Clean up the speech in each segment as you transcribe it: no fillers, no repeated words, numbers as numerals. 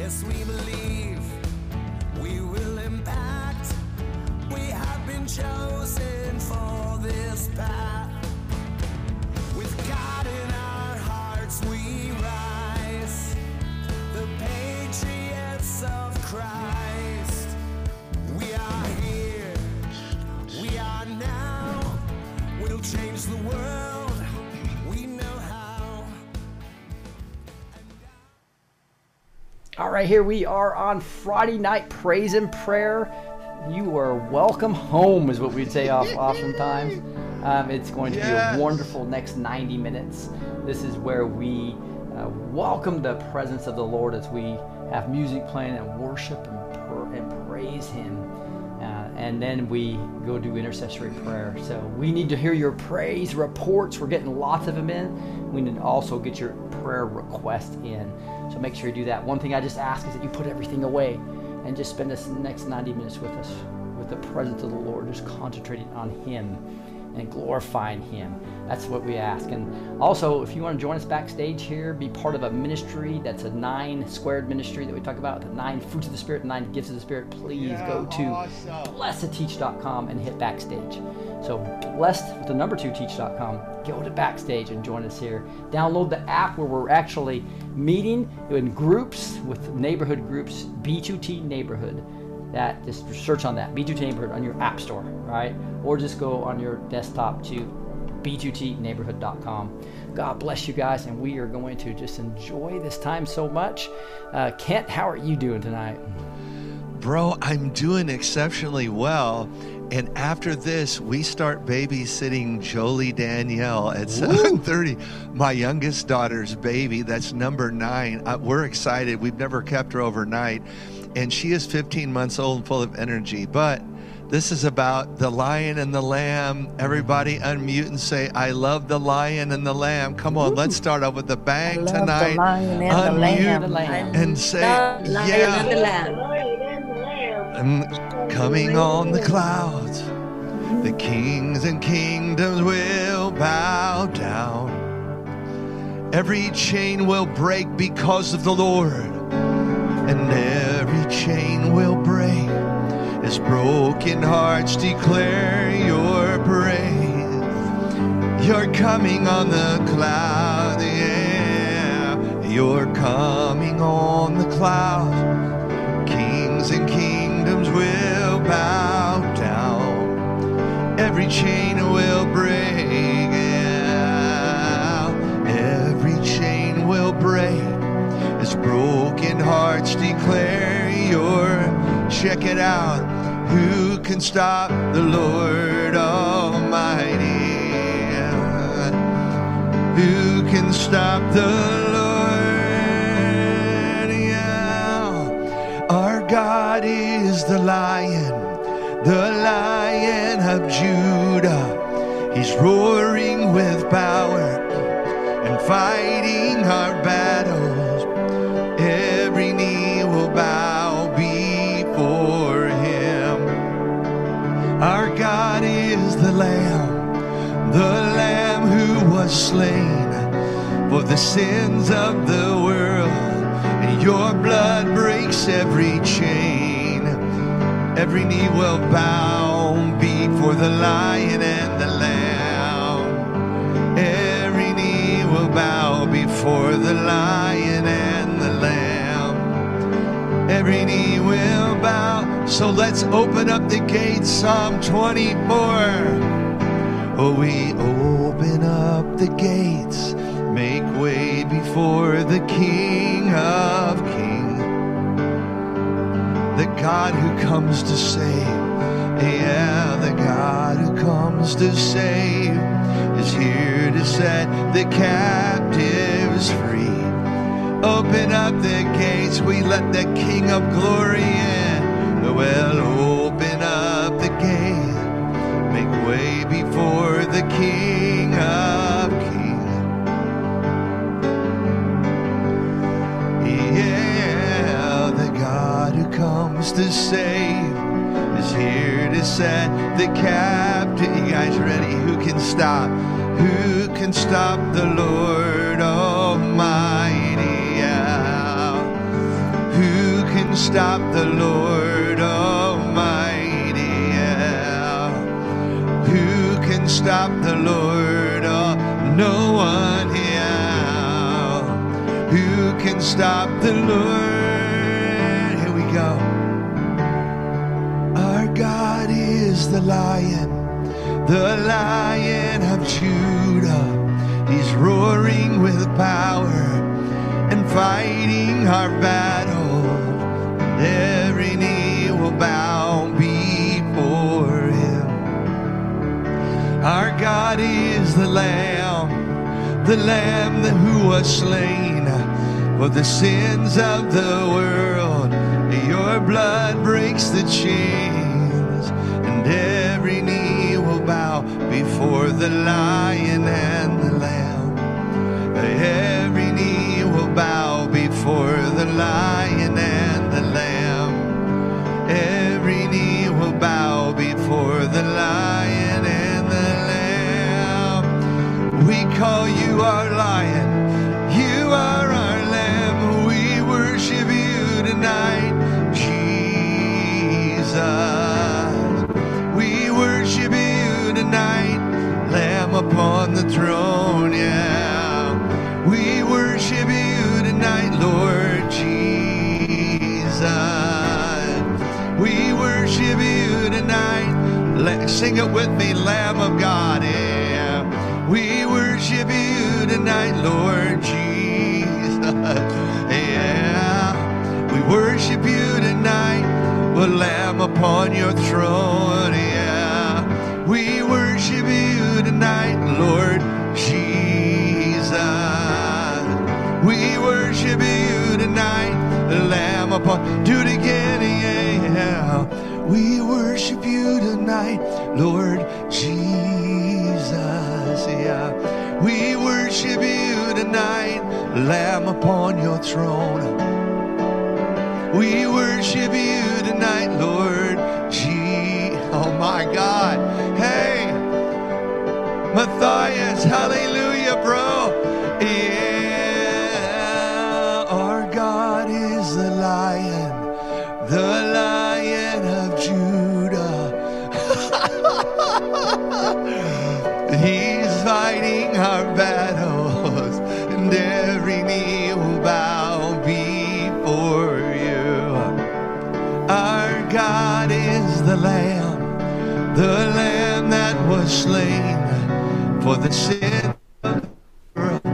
Yes, we believe we will impact. We have been chosen for this path. With God in our hearts we rise, the patriots of Christ. We are here, we are now, we'll change the world, we know how. All right, here we are on Friday night praise and prayer. You are welcome home, is what we'd say oftentimes. It's going to be a wonderful next 90 minutes. This is where we welcome the presence of the Lord as we have music playing and worship and praise Him. And then we go do intercessory prayer. So we need to hear your praise reports. We're getting lots of them in. We need to also get your prayer request in. So make sure you do that. One thing I just ask is that you put everything away and just spend this next 90 minutes with us, with the presence of the Lord, just concentrating on Him and glorifying Him. That's what we ask. And also, if you want to join us backstage here, be part of a ministry that's a 9 squared ministry that we talk about, the 9 fruits of the Spirit, 9 gifts of the Spirit, please go to blessed2teach.com and hit backstage. So blessed with the number 2teach.com, go to backstage and join us here. Download the app where we're actually meeting in groups with neighborhood groups, B2T Neighborhood. That, just search on that, B2T Neighborhood on your app store, right? Or just go on your desktop to b2tneighborhood.com. God bless you guys, and we are going to just enjoy this time so much. Kent, how are you doing tonight? Bro, I'm doing exceptionally well. And after this, we start babysitting Jolie Danielle at 7:30. My youngest daughter's baby, that's number 9. We're excited. We've never kept her overnight. And she is 15 months old and full of energy. But this is about the Lion and the Lamb. Everybody unmute and say, I love the Lion and the Lamb. Come on, let's start off with a bang tonight. Unmute and say, yeah. And coming on the clouds, the kings and kingdoms will bow down. Every chain will break because of the Lord. And every chain will break as broken hearts declare your praise. You're coming on the cloud, yeah. You're coming on the cloud. Kings and kingdoms will bow down. Every chain will break, yeah. Every chain will break as broken hearts declare your. Check it out. Who can stop the Lord Almighty? Who can stop the Lord? Yeah. Our God is the Lion of Judah. He's roaring with power and fighting our battles. Every knee will bow before Him. Our God is the Lamb who was slain for the sins of the world. And your blood breaks every chain. Every knee will bow before the Lion and the Lamb. Every knee will bow before the Lion and the Lamb. Every knee will bow. So let's open up the gates. Psalm 24. Oh, we open up the gates, make way before the King of Kings, the God who comes to save. Yeah, the God who comes to save is here to set the captives free. Open up the gates, we let the King of Glory in. Well, open up the gate, make way before the King of Kings. Yeah, the God who comes to save is here to set the captive. You guys ready? Who can stop? Who can stop the Lord Almighty? Yeah. Who can stop the Lord Almighty? Yeah. Who can stop the Lord? No one. Yeah. Who can stop the Lord? Here we go. Our God is the Lion of Judah. He's roaring with power and fighting our battle. Every knee will bow before him. Our God is the Lamb who was slain for the sins of the world. Your blood breaks the chains, and every knee will bow before the Lion and the Lamb. Every knee will bow before the Lion and the Lamb. Every knee will bow before the Lion and the Lamb. We call you our Lion, you are our Lamb. We worship you tonight, Jesus. We worship you tonight, Lamb upon the throne, yeah. We worship you tonight, Lord Jesus. We worship you tonight. Sing it with me, Lamb of God, yeah. We worship you tonight, Lord Jesus, yeah. We worship you tonight, the Lamb upon your throne, yeah. We worship you tonight, Lord Jesus. We worship you tonight, the Lamb upon. Do it again, yeah. We worship you tonight, Lord Jesus, yeah. We worship you tonight, Lamb upon your throne. We worship you tonight, Lord Jesus. Oh my God. Hey, Matthias, hallelujah, bro. Yeah, our God is the Lion of Judah. He's fighting our battles, and every knee will bow before you. Our God is the Lamb that was slain for the sin of the world.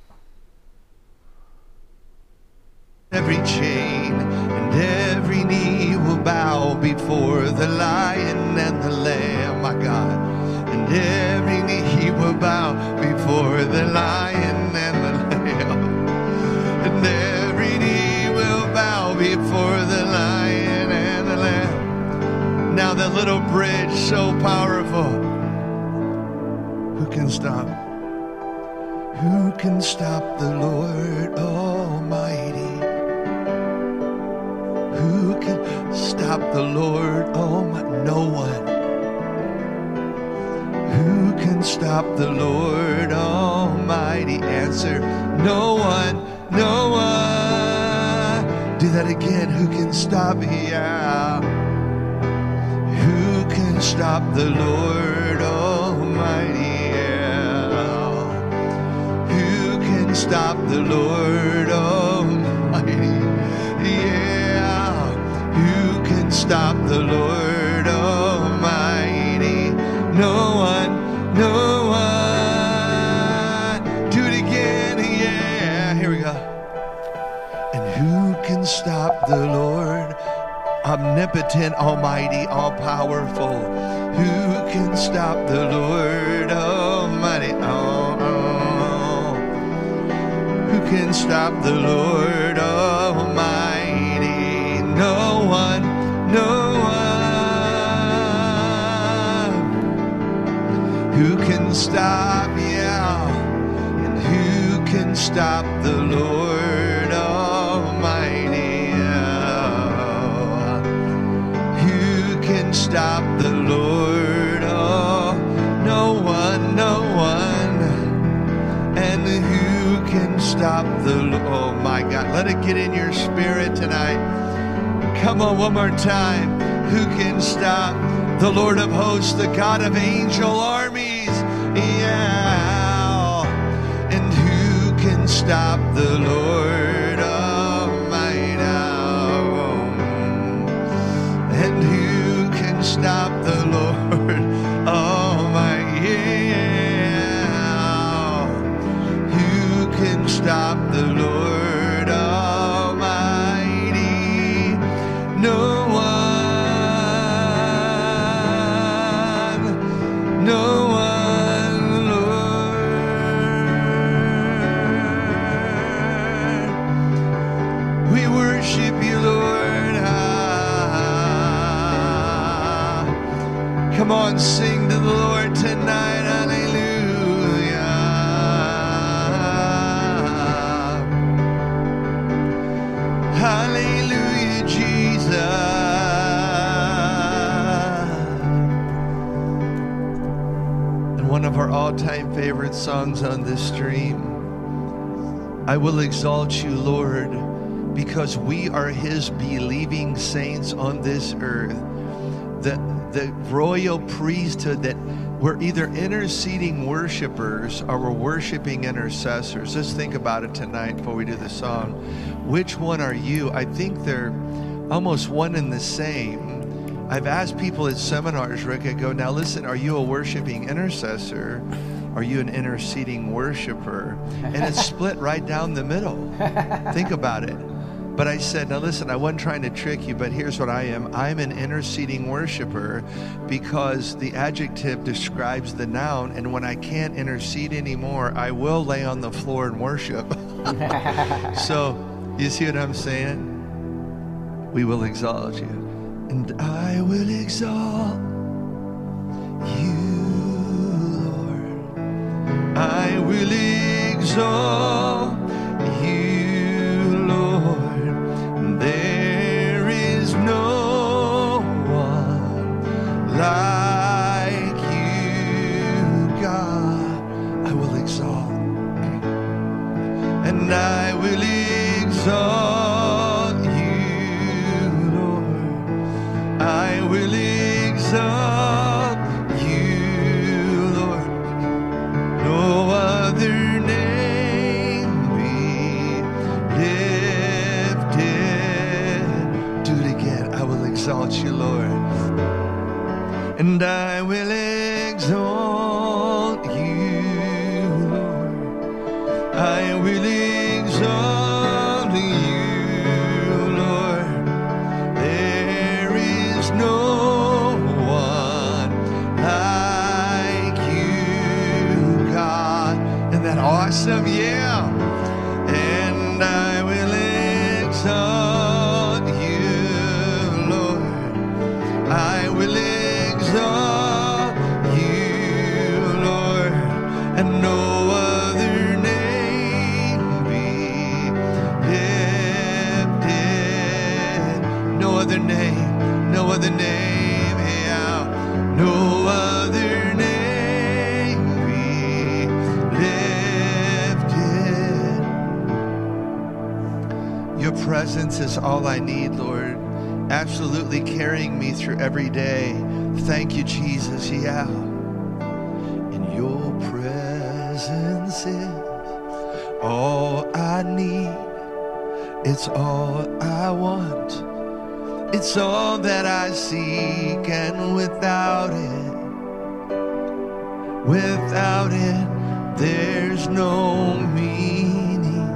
Every chain and every knee will bow before the Lion and the Lamb, my God. And every knee will bow before the Lion and the Lamb. And every knee will bow before the Lion and the Lamb. Now that little bridge, so powerful. Who can stop? Who can stop the Lord Almighty? Who can stop the Lord Almighty? No one. Who can stop the Lord Almighty? Answer, no one, no one. Do that again. Who can stop? Yeah. Who can stop the Lord Almighty? Yeah. Who can stop the Lord Almighty? Yeah. Who can stop the Lord Almighty? No one, no one. Do it again, yeah. Here we go. And who can stop the Lord? Omnipotent, almighty, all-powerful. Who can stop the Lord Almighty? Oh, oh. Who can stop the Lord Almighty? No one, no one. Who can stop, yeah. And who can stop the Lord Almighty? Stop the Lord, oh, no one, no one. And who can stop the Lord? Oh my God, let it get in your spirit tonight. Come on, one more time. Who can stop the Lord of hosts, the God of angel armies? Yeah. And who can stop the Lord Almighty? And who can stop the Lord Almighty? Yeah. Who can stop the Lord Almighty? No one, no one, Lord. We worship you, Lord. Come on, sing to the Lord tonight. Hallelujah. Hallelujah, Jesus. One of our all-time favorite songs on this stream. I will exalt you, Lord, because we are his believing saints on this earth. The royal priesthood that we're either interceding worshipers or we're worshiping intercessors. Let's think about it tonight before we do the song. Which one are you? I think they're almost one and the same. I've asked people at seminars, Rick, I go, now listen, are you a worshiping intercessor? Are you an interceding worshiper? And it's split right down the middle. Think about it. But I said, now listen, I wasn't trying to trick you, but here's what I am. I'm an interceding worshiper because the adjective describes the noun, and when I can't intercede anymore, I will lay on the floor and worship. So, you see what I'm saying? We will exalt you. And I will exalt you, Lord. I will exalt you, Lord. There is no one like you, God. I will exalt. And I will exalt. I will exalt you, Lord. No other name be lifted. Do it again. I will exalt you, Lord. And I will exalt you, Lord. I will exalt you. No one like you, God. Isn't that awesome? Yeah. And I will exalt you, Lord. I will exalt you, Lord. And no other name be lifted. No other name. No other name, yeah. No other name be lifted. Your presence is all I need, Lord. Absolutely carrying me through every day. Thank you, Jesus, yeah. And your presence is all I need. It's all I want. It's all that I seek, and without it, there's no meaning.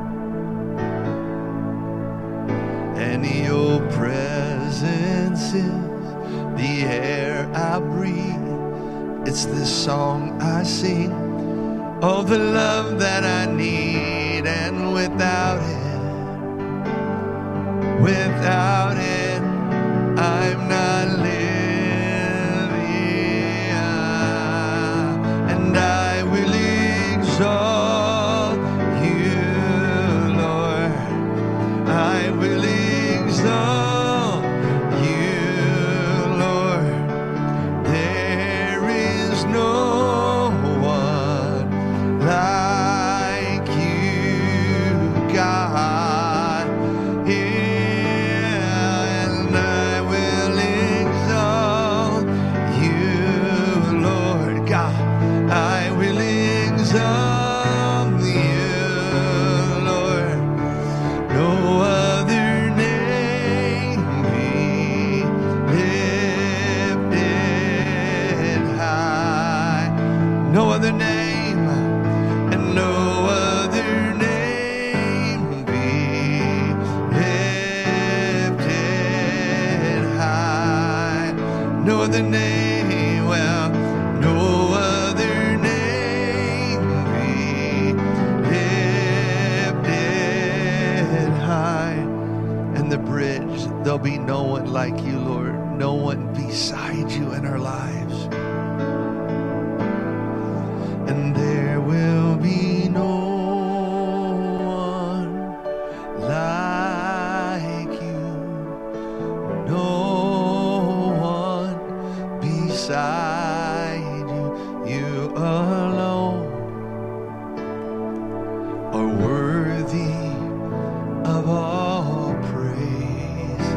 And your presence is the air I breathe. It's the song I sing. Oh, the love that I need, and without it, I'm not living. And I will exalt you, Lord. I will exalt you, Lord. There is no one like you, God. Yeah. other name, well, no other name be lifted high. And the bridge, there'll be no one like you, Lord, no one beside you in our lives. And there will be no one like you, no one beside you. You alone are worthy of all praise.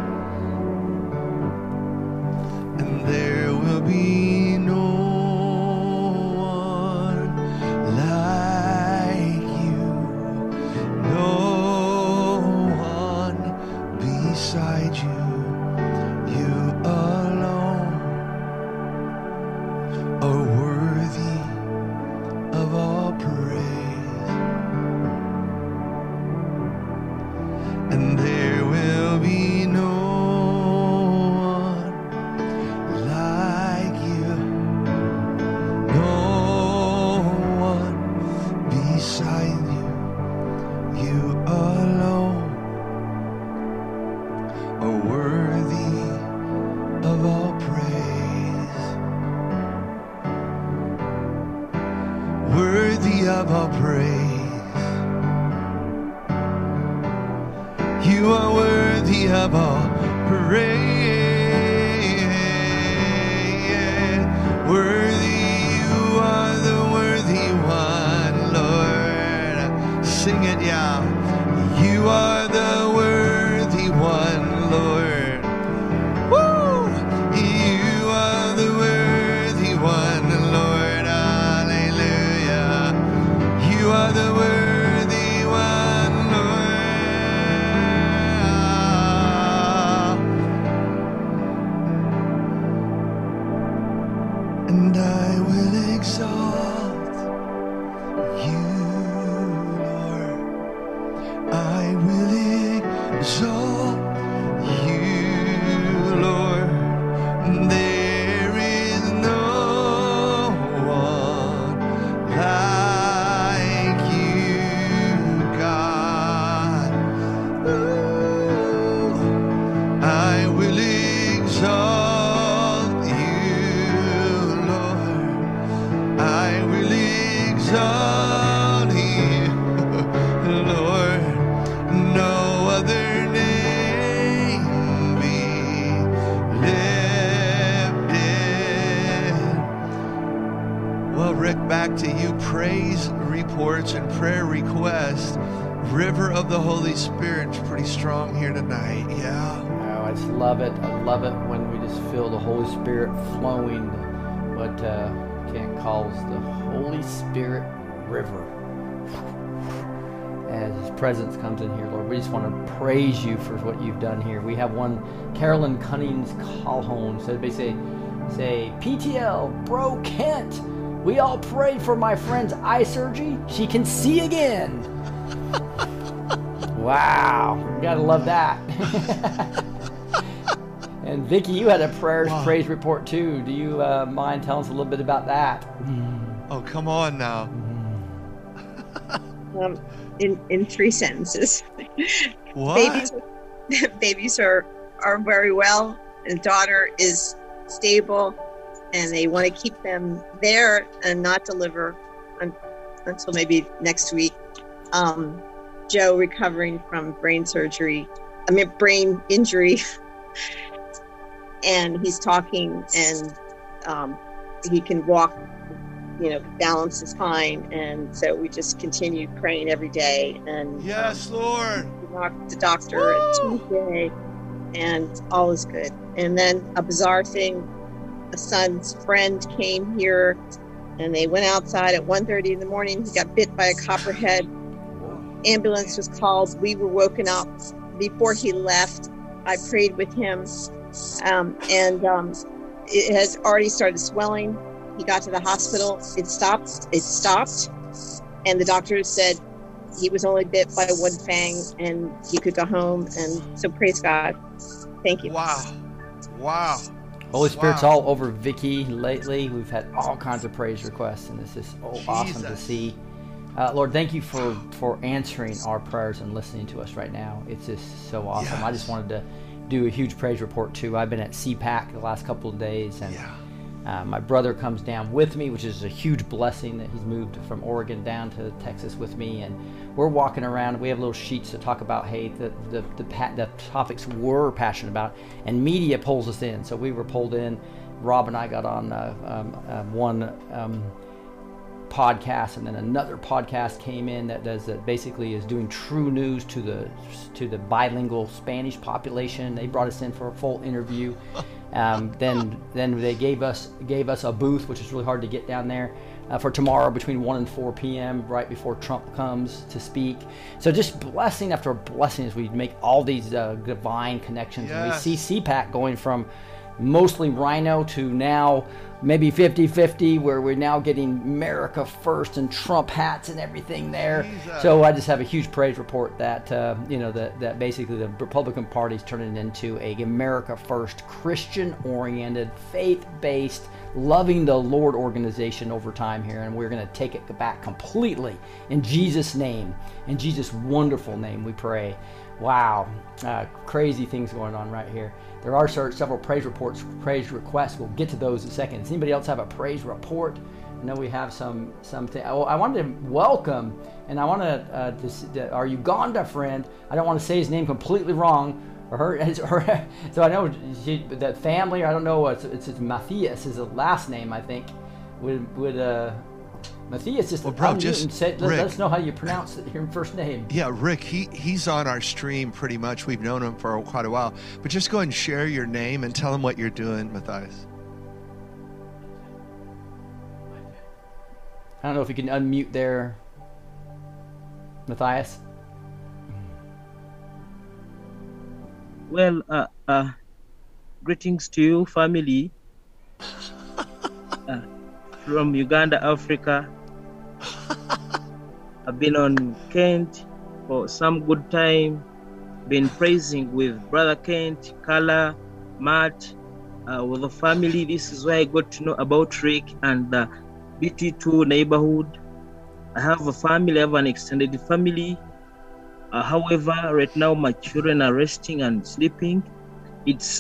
And there will be no one like you, no one beside you. You alone are worthy of all praise. And there will be no one like you, no one beside you. You alone are worthy of all praise. Worthy of all praise. You are worthy of all praise. Worthy, you are the worthy one, Lord. Sing it, yeah. You are the worthy one, Lord. Woo! You are the worthy one, Lord. Hallelujah. You are the worthy one, Lord. And I will exalt you, Lord. I will exalt you, Lord. There is no one like you, God. Ooh, I will exalt you, Lord. I will exalt you, Lord. No other name be lifted. Well, Rick, back to you. Praise reports and prayer requests. River of the Holy Spirit's pretty strong here tonight. Yeah. Oh, I just love it. I love it when we just feel the Holy Spirit flowing. What Kent calls the Holy Spirit River. As His presence comes in here, Lord, we just want to praise you for what you've done here. We have one, Carolyn Cunnings Calhoun, said they say PTL, bro Kent, we all pray for my friend's eye surgery. She can see again. Wow, you gotta love that. And Vicki, you had a praise report too. Do you mind telling us a little bit about that? Oh, come on now. In 3 sentences. What? Babies are very well, and daughter is stable, and they want to keep them there and not deliver until maybe next week. Joe recovering from brain injury, and he's talking, and he can walk, balance is fine, and so we just continue praying every day. And yes, Lord. We walked the doctor on Tuesday, and all is good. And then a bizarre thing, a son's friend came here, and they went outside at 1:30 in the morning. He got bit by a copperhead. Ambulance was called. We were woken up before he left. I prayed with him, and it has already started swelling. He got to the hospital. It stopped, and the doctor said he was only bit by one fang, and he could go home. And so praise God. Thank you. Wow. Holy Spirit's Wow. all over Vicky lately. We've had all kinds of praise requests, and it's just awesome to Jesus. see. Lord, thank you for answering our prayers and listening to us right now. It's just so awesome. I just Yes. wanted to do a huge praise report too. I've been at CPAC the last couple of days, and my brother comes down with me, which is a huge blessing that he's moved from Oregon down to Texas with me, and we're walking around. We have little sheets to talk about, hey, the topics we're passionate about, and media pulls us in. So we were pulled in. Rob and I got on one podcast, and then another podcast came in that basically is doing true news to the bilingual Spanish population. They brought us in for a full interview. Then they gave us a booth, which is really hard to get down there, for tomorrow between 1 and 4 p.m. right before Trump comes to speak. So just blessing after blessing as we make all these divine connections. And we Yes. see CPAC going from mostly Rhino to now maybe 50-50, where we're now getting America First and Trump hats and everything there. Jesus. So I just have a huge praise report that that basically the Republican Party's turning into a America First, Christian-oriented, faith-based, loving the Lord organization over time here, and we're going to take it back completely in Jesus' name, in Jesus' wonderful name we pray. Wow, crazy things going on right here. There are several praise reports, praise requests. We'll get to those in a second. Does anybody else have a praise report? I know we have something. Oh, I wanted to welcome, and I want to our Uganda friend. I don't want to say his name completely wrong, or her. So I know that family. I don't know. It's Matthias is the last name, I think. Would Matthias just Well, bro, unmute just and say, Rick. let us know how you pronounce your first name. Yeah, Rick, he's on our stream pretty much. We've known him for quite a while. But just go ahead and share your name and tell him what you're doing, Matthias. I don't know if you can unmute there, Matthias. Well, greetings to you, family, from Uganda, Africa. I've been on Kent for some good time, been praising with Brother Kent, Kala, Matt, with the family. This is where I got to know about Rick and the BT2 neighborhood. I have a family, I have an extended family. However, right now my children are resting and sleeping. It's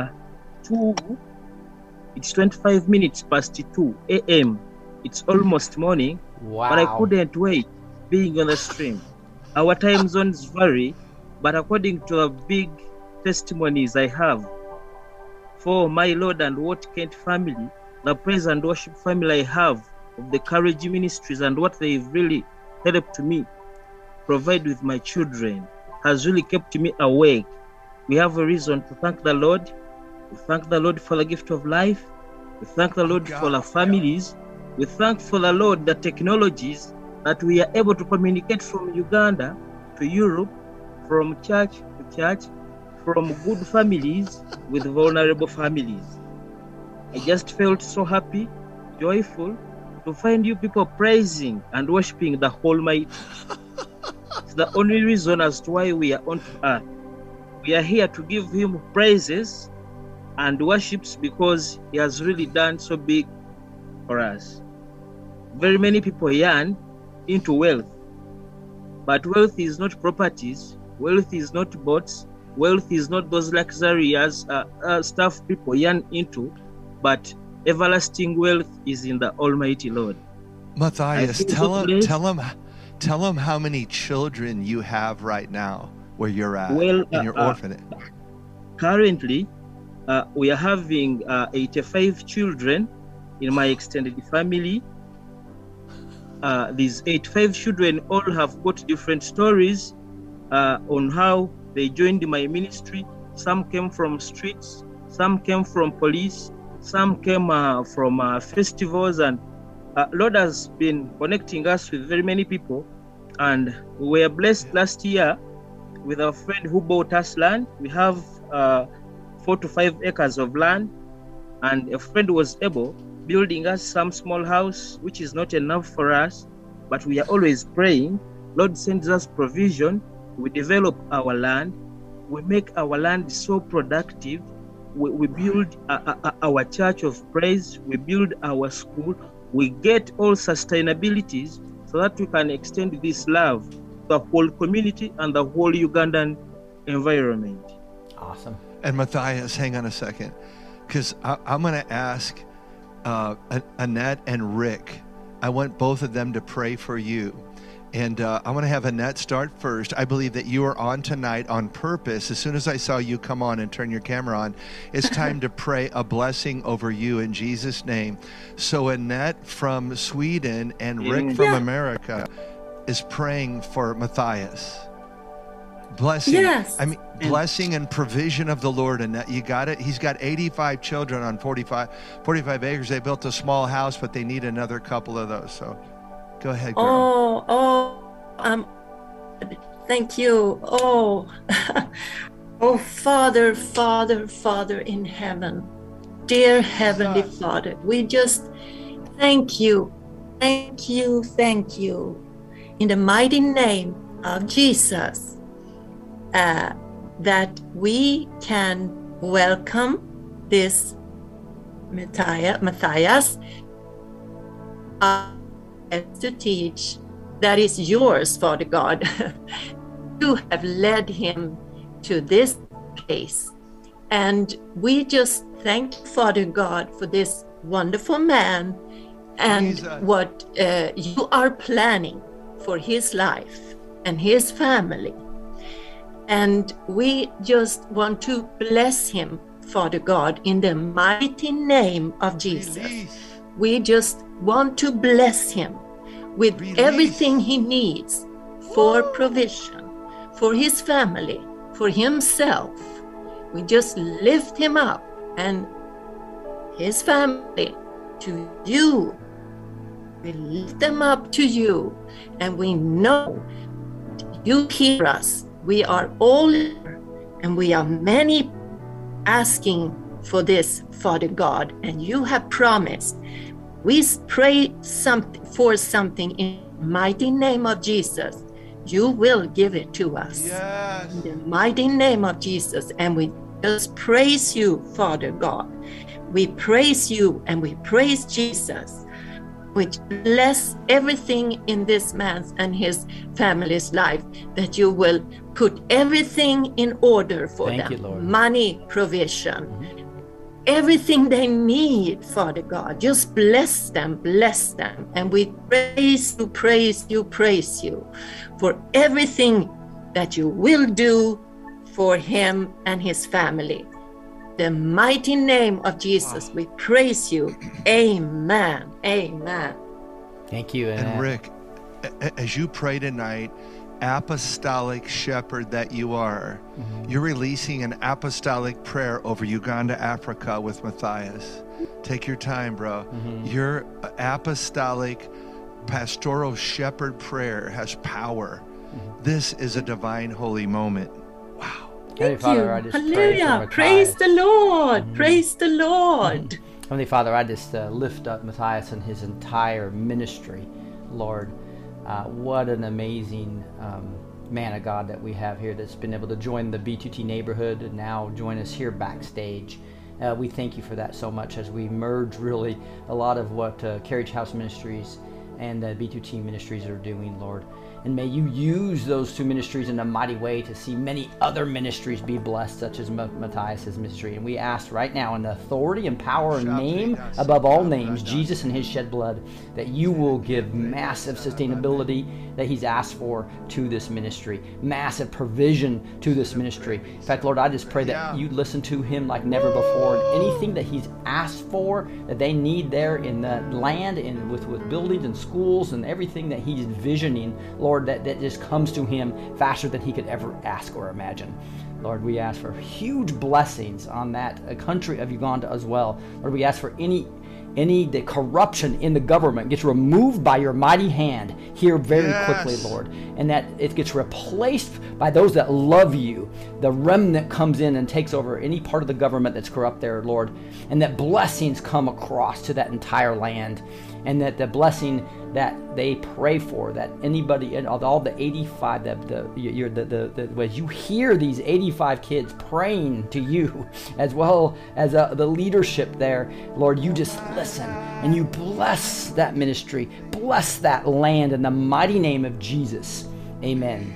25 minutes past 2 a.m. It's almost morning, Wow. but I couldn't wait being on the stream. Our time zones vary, but according to the big testimonies I have for my Lord and what Kent family, the praise and worship family I have of the Courage Ministries and what they've really helped me provide with my children has really kept me awake. We have a reason to thank the Lord. We thank the Lord for the gift of life. We thank the Lord for the families. We thank for the Lord the technologies that we are able to communicate from Uganda to Europe, from church to church, from good families with vulnerable families. I just felt so happy, joyful to find you people praising and worshiping the Almighty. It's the only reason as to why we are on earth. We are here to give Him praises and worships because He has really done so big for us. Very many people yearn into wealth, but wealth is not properties, wealth is not boats, wealth is not those luxurious stuff people yearn into, but everlasting wealth is in the Almighty Lord. Matthias, I feel tell so him, blessed. tell him how many children you have right now where you're at Well, in your orphanage. Currently, we are having 85 children in my extended family. These 85 children all have got different stories on how they joined my ministry. Some came from streets, some came from police, some came from festivals, and Lord has been connecting us with very many people. And we were blessed last year with a friend who bought us land. We have 4 to 5 acres of land, and a friend was able building us some small house, which is not enough for us, but we are always praying. Lord sends us provision. We develop our land. We make our land so productive. we build our church of praise, we build our school, we get all sustainabilities so that we can extend this love to the whole community and the whole Ugandan environment. Awesome. And Matthias, hang on a second, because I'm going to ask Annette and Rick. I want both of them to pray for you. And I want to have Annette start first. I believe that you are on tonight on purpose. As soon as I saw you come on and turn your camera on, it's time to pray a blessing over you in Jesus' name. So Annette from Sweden and Rick from America is praying for Matthias. Blessing. Yes. I mean, blessing and provision of the Lord. Annette, you got it? He's got 85 children on 45 acres. They built a small house, but they need another couple of those. So go ahead, girl. Thank you. Oh, oh, Father in heaven, dear Heavenly Father, we just thank you, in the mighty name of Jesus, that we can welcome this Matthias to teach. That is yours, Father God. You have led him to this place. And we just thank Father God for this wonderful man and what you are planning for his life and his family. And we just want to bless him, Father God, in the mighty name of Jesus. We just want to bless him with everything he needs for provision, for his family, for himself. We just lift him up and his family to you. We lift them up to you, and we know you hear us. We are all here, and we are many asking for this, Father God, and you have promised. We pray for something in the mighty name of Jesus. You will give it to us. Yes. In the mighty name of Jesus. And we just praise you, Father God. We praise you and we praise Jesus. We bless everything in this man's and his family's life, that you will put everything in order for them. You, Lord. Money, provision. Everything they need, Father God, just bless them. And we praise you for everything that you will do for him and his family. The mighty name of Jesus, we praise you. Amen. Thank you. And Rick, as you pray tonight, apostolic shepherd that you are, you're releasing an apostolic prayer over Uganda, Africa with Matthias. Take your time, bro. Your apostolic pastoral shepherd prayer has power. This is a divine holy moment. Wow. Thank Father, you. I just Hallelujah. Praise the Lord. Praise the Lord. Heavenly Father, I just lift up Matthias and his entire ministry, Lord. What an amazing man of God that we have here that's been able to join the B2T neighborhood and now join us here backstage. We thank you for that so much as we merge really a lot of what Carriage House Ministries and B2T Ministries are doing, Lord. And may you use those two ministries in a mighty way to see many other ministries be blessed, such as Matthias' ministry. And we ask right now in the authority and power and name above all names, Jesus and his shed blood, that you will give massive sustainability that he's asked for to this ministry, massive provision to this ministry. In fact, Lord, I just pray that you listen to him like never before. And anything that he's asked for, that they need there in the land and with buildings and schools and everything that he's visioning, Lord, that just comes to him faster than he could ever ask or imagine. Lord, we ask for huge blessings on that country of Uganda as well. Lord, we ask for the corruption in the government gets removed by your mighty hand here very quickly, Lord, and that it gets replaced by those that love you. The remnant comes in and takes over any part of the government that's corrupt there, Lord, and that blessings come across to that entire land, and that the blessing that they pray for, that anybody, and of all the 85, as you hear these 85 kids praying to you, as well as the leadership there, Lord, you just listen and you bless that ministry, bless that land in the mighty name of Jesus. Amen.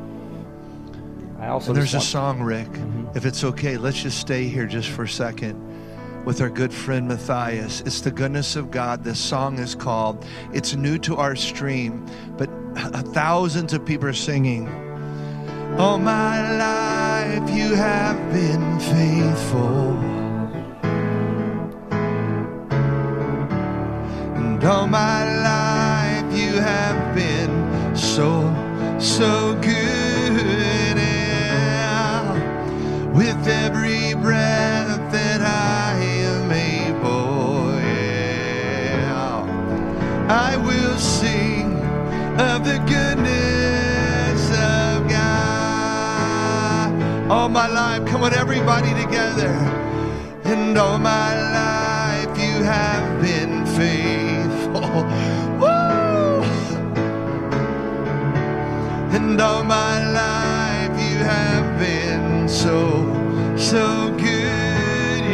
There's a song, Rick. If it's okay, let's just stay here just for a second with our good friend Matthias. It's The Goodness of God. This song is called. It's new to our stream, but thousands of people are singing. All my life you have been faithful, and all my life you have been so good. With every breath that I am able, yeah, I will sing of the goodness of God. All my life, come on everybody together. And all my life you have been faithful. Woo! And all my life you have been so good,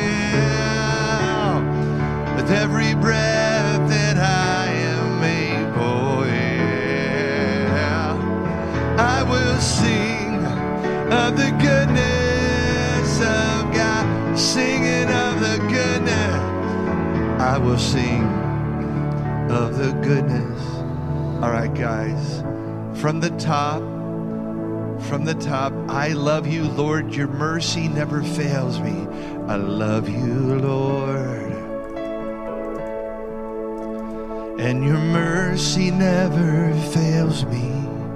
yeah. With every breath that I am able, yeah, I will sing of the goodness of God, singing of the goodness. I will sing of the goodness. All right, guys, from the top, I love you, Lord. Your mercy never fails me. I love you, Lord. And your mercy never fails me.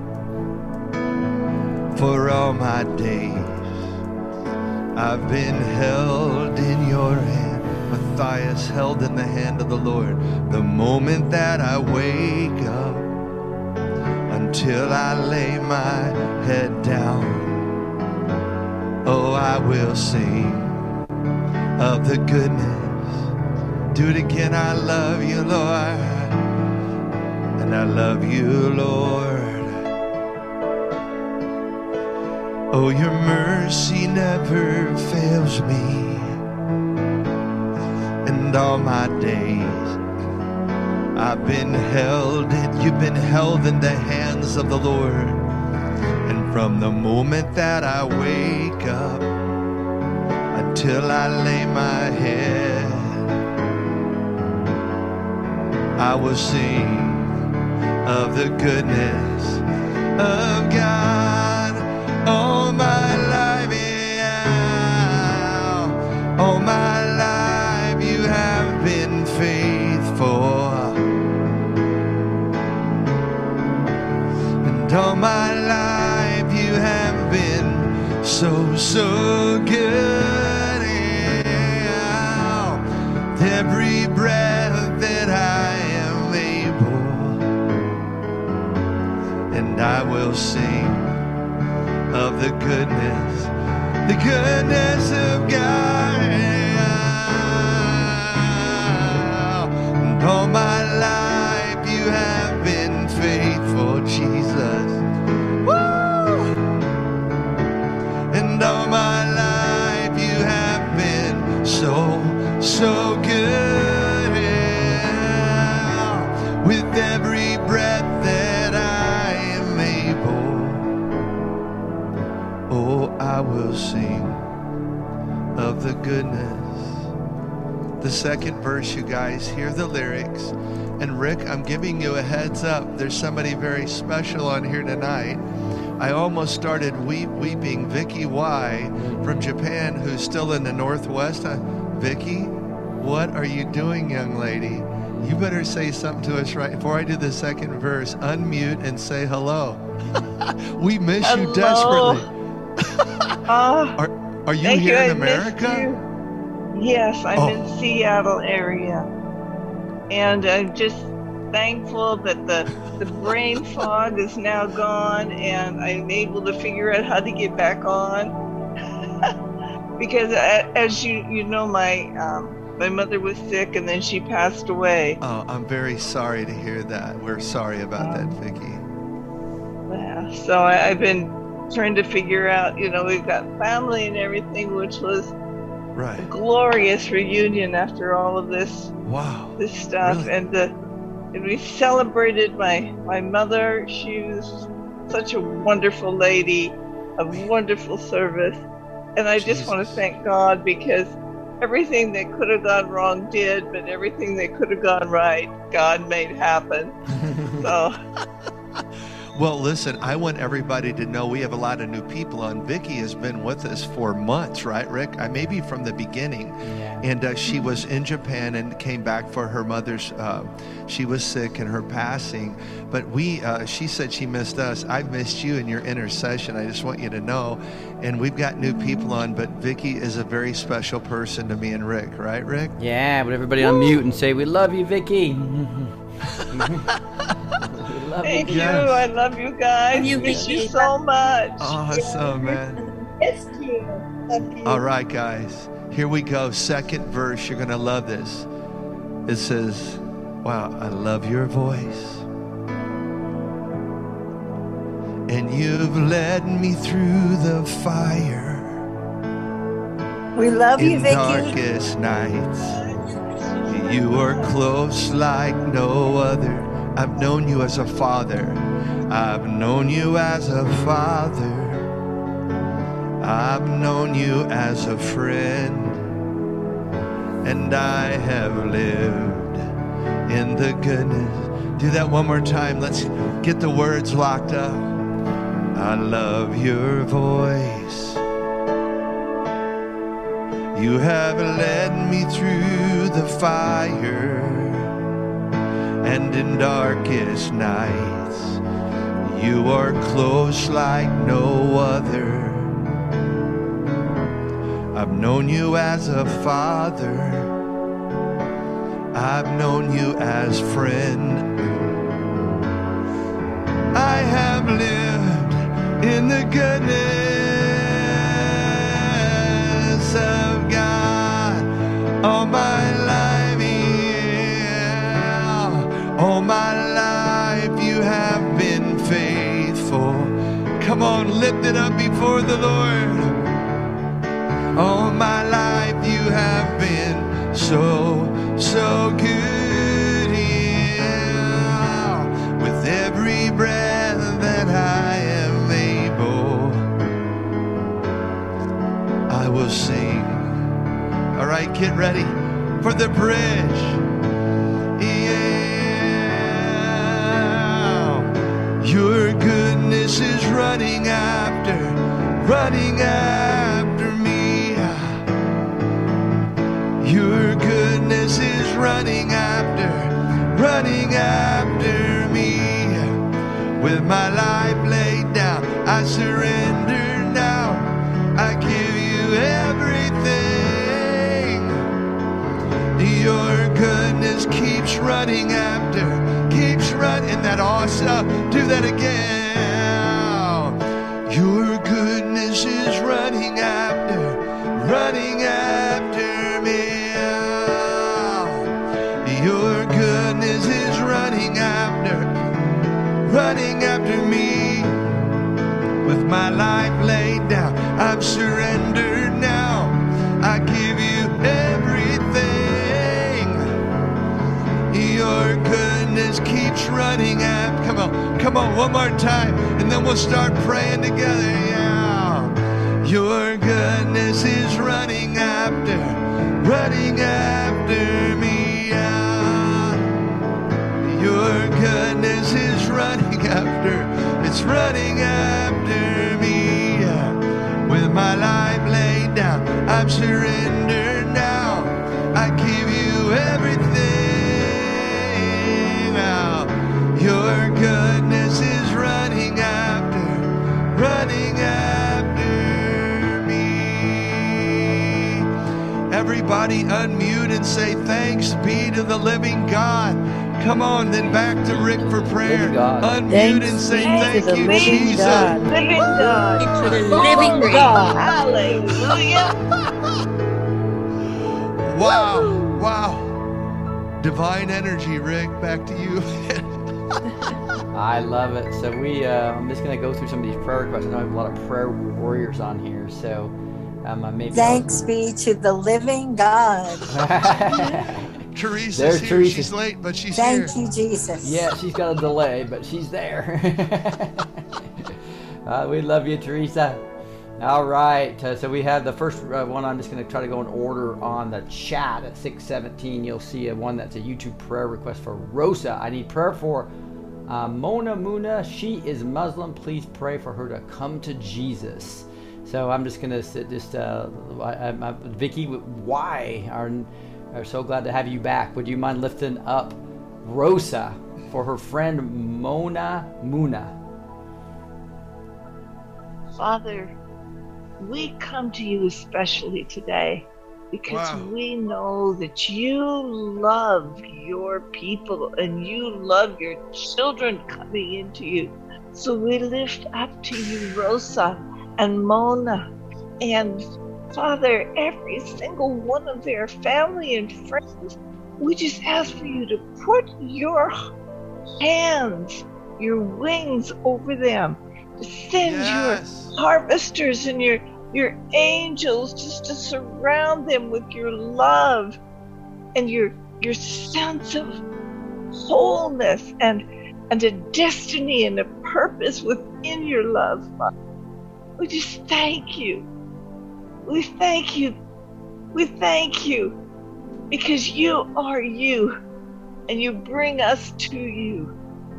For all my days, I've been held in your hand. Matthias, held in the hand of the Lord. The moment that I wake up, until I lay my head down, oh, I will sing of the goodness. Do it again. I love you, Lord, and I love you, Lord. Oh, your mercy never fails me, and all my days I've been held in, you've been held in the hands of the Lord. And from the moment that I wake up until I lay my head, I will sing of the goodness of God. All my life, yeah, all my life you have been faithful. All my life you have been so good, yeah. Every breath that I am able, and I will sing of the goodness of God, yeah. And all my life you have been faithful, Jesus. And all my life you have been so good, yeah. With every breath that I am able, oh, I will sing of the goodness. The second verse, you guys, hear the lyrics. And Rick, I'm giving you a heads up. There's somebody very special on here tonight. I almost started weeping. Vicky Y from Japan, who's still in the Northwest. Vicky, what are you doing, young lady? You better say something to us right before I do the second verse. Unmute and say hello. We miss you desperately. Are you here in America? Yes, I'm in Seattle area. And I'm just thankful that the brain fog is now gone and I'm able to figure out how to get back on. Because as you know, my my mother was sick, and then she passed away. Oh, I'm very sorry to hear that. We're sorry about that, Vicky. Yeah, so I've been trying to figure out, we've got family and everything, which was Right. a glorious reunion after all of this stuff. Really? And we celebrated my mother. She was such a wonderful lady, a wonderful service. And I just want to thank God, because everything that could have gone wrong did, but everything that could have gone right, God made happen. So. Well, listen, I want everybody to know we have a lot of new people on. Vicky has been with us for months, right, Rick? Maybe from the beginning. Yeah. And she was in Japan and came back for her mother's, she was sick and her passing. But she said she missed us. I've missed you and your intercession. I just want you to know. And we've got new people on, but Vicky is a very special person to me and Rick, right, Rick? Yeah, but everybody unmute and say, we love you, Vicky. Thank you. I love you guys. Miss you so much. Awesome, man. It's you. Love you. All right, guys. Here we go. Second verse. You're going to love this. It says, wow, I love your voice. And you've led me through the fire. We love you, In Vicky. darkest nights. You are close like no other. I've known you as a father. I've known you as a father. I've known you as a friend. And I have lived in the goodness. Do that one more time. Let's get the words locked up. I love your voice. You have led me through the fire. And in darkest nights, you are close like no other. I've known you as a father. I've known you as friend. I have lived in the goodness of God all my life. All my life you have been faithful. Come on, lift it up before the Lord. All my life you have been so, so good. Yeah. With every breath that I am able, I will sing. All right, get ready for the bridge. Your goodness is running after me. Your goodness is running after me. With my life laid down, I surrender now. I give you everything. Your goodness keeps running after. Isn't that awesome? Do that again. Your goodness is running after me. Your goodness is running after me. With my life laid down, I'm surrendered now. I give you everything. Your goodness keeps running after. Come on, one more time, and then we'll start praying together. Yeah. Your goodness is running after me. Yeah. Your goodness is running after me. Yeah. With my life laid down, I'm surrendered now. I give you everything. Your goodness is running after me. Everybody unmute and say thanks be to the living God. Come on, then back to Rick for prayer. Unmute and say thank you, Jesus. Living God. To the living God. Hallelujah. Wow. Wow. Divine energy, Rick. Back to you. I love it. So I'm just going to go through some of these prayer requests. I know I have a lot of prayer warriors on here, so maybe Thanks be to the living God. Teresa's There's here. Teresa. She's late, but she's here. Thank you, Jesus. Yeah, she's got a delay, but she's there. We love you, Teresa. All right, so we have the first one. I'm just going to try to go in order on the chat at 6:17. You'll see one that's a YouTube prayer request for Rosa. I need prayer for Mona Muna. She is Muslim. Please pray for her to come to Jesus. So I'm just going to Vicky, why are so glad to have you back. Would you mind lifting up Rosa for her friend Mona Muna? Father, we come to you especially today because we know that you love your people and you love your children coming into you. So we lift up to you Rosa and Mona, and Father, every single one of their family and friends. We just ask for you to put your hands, your wings over them, to send your harvesters and your angels just to surround them with your love and your sense of wholeness and a destiny and a purpose within your love, Father. We just thank you. We thank you. We thank you because you are you and you bring us to you.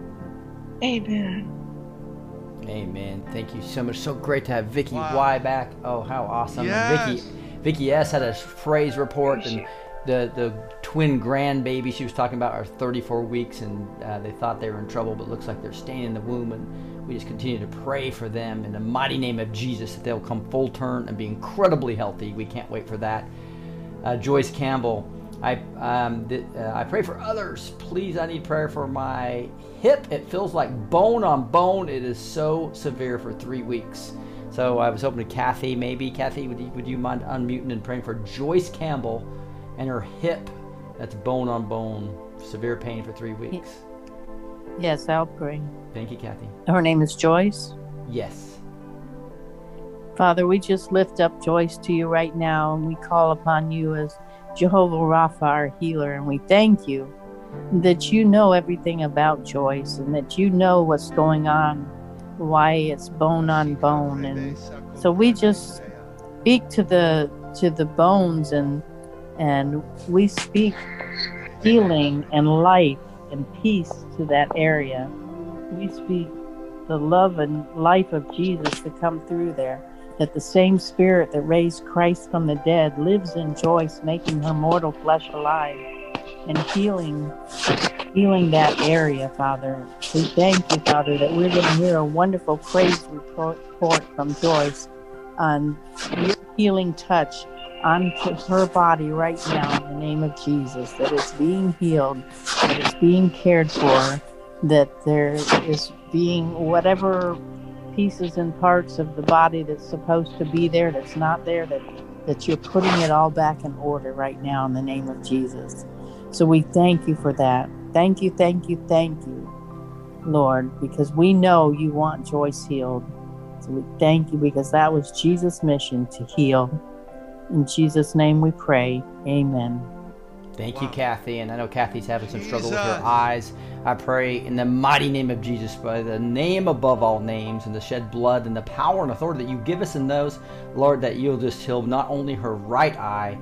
Amen. Amen. Thank you so much. So great to have Vicky Y back. Oh, how awesome. Yes. Vicky S had a praise report, and the twin grandbaby she was talking about are 34 weeks, and they thought they were in trouble, but it looks like they're staying in the womb, and we just continue to pray for them in the mighty name of Jesus that they'll come full turn and be incredibly healthy. We can't wait for that. Joyce Campbell, I pray for others. Please, I need prayer for my hip. It feels like bone on bone. It is so severe for 3 weeks. So I was hoping to Kathy, maybe. Kathy, would you mind unmuting and praying for Joyce Campbell and her hip? That's bone on bone, severe pain for 3 weeks. Yes, I'll pray. Thank you, Kathy. Her name is Joyce? Yes. Father, we just lift up Joyce to you right now, and we call upon you as Jehovah Rapha, our healer, and we thank you that you know everything about Joyce and that you know what's going on, why it's bone on bone. And so we just speak to the bones and we speak healing and life and peace to that area. We speak the love and life of Jesus to come through there, that the same spirit that raised Christ from the dead lives in Joyce, making her mortal flesh alive and healing that area, Father. We thank you, Father, that we're going to hear a wonderful praise report from Joyce on your healing touch onto her body right now in the name of Jesus, that it's being healed, that it's being cared for, that there is being whatever pieces and parts of the body that's supposed to be there that's not there, that you're putting it all back in order right now in the name of Jesus. So we thank you for that. Thank you, thank you, thank you, Lord, because we know you want Joyce healed. So we thank you because that was Jesus' mission, to heal. In Jesus' name we pray. Amen. Thank you, Kathy. And I know Kathy's having some struggle with her eyes. I pray in the mighty name of Jesus, by the name above all names, and the shed blood and the power and authority that you give us in those, Lord, that you'll just heal not only her right eye,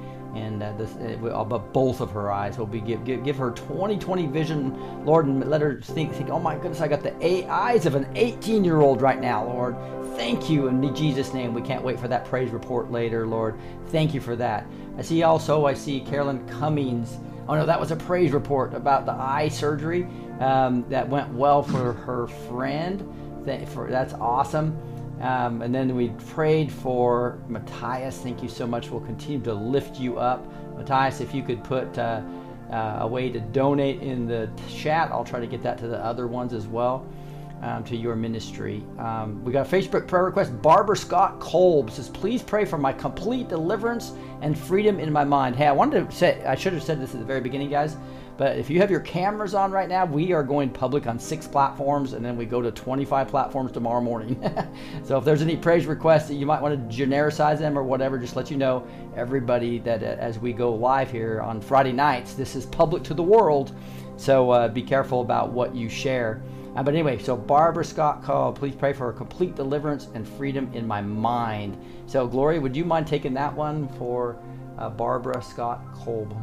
but both of her eyes. Will be give her 20/20 vision, Lord, and let her think, oh my goodness, I got the eyes of an 18-year-old right now, Lord. Thank you in Jesus' name. We can't wait for that praise report later, Lord. Thank you for that. I see Carolyn Cummings. Oh no, that was a praise report about the eye surgery that went well for her friend. That's awesome. And then we prayed for Matthias. Thank you so much. We'll continue to lift you up. Matthias, if you could put a way to donate in the chat, I'll try to get that to the other ones as well. to your ministry. We got a Facebook prayer request. Barbara Scott Kolb says, please pray for my complete deliverance and freedom in my mind. Hey, I wanted to say, I should have said this at the very beginning, guys, but if you have your cameras on right now, we are going public on 6 platforms, and then we go to 25 platforms tomorrow morning. So if there's any praise requests that you might want to genericize them or whatever, just let you know, everybody, that as we go live here on Friday nights, this is public to the world. So be careful about what you share. But anyway, so Barbara Scott called, please pray for a complete deliverance and freedom in my mind. So Gloria, would you mind taking that one for Barbara Scott Kolb?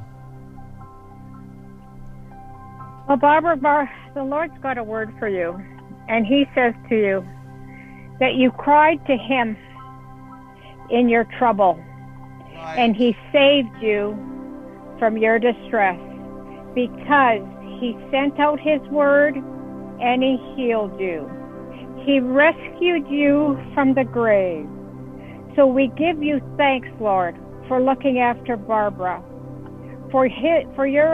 Well, Barbara, the Lord's got a word for you. And he says to you that you cried to him in your trouble. Right. And he saved you from your distress because he sent out his word and he healed you. He rescued you from the grave. So we give you thanks, Lord, for looking after Barbara, for your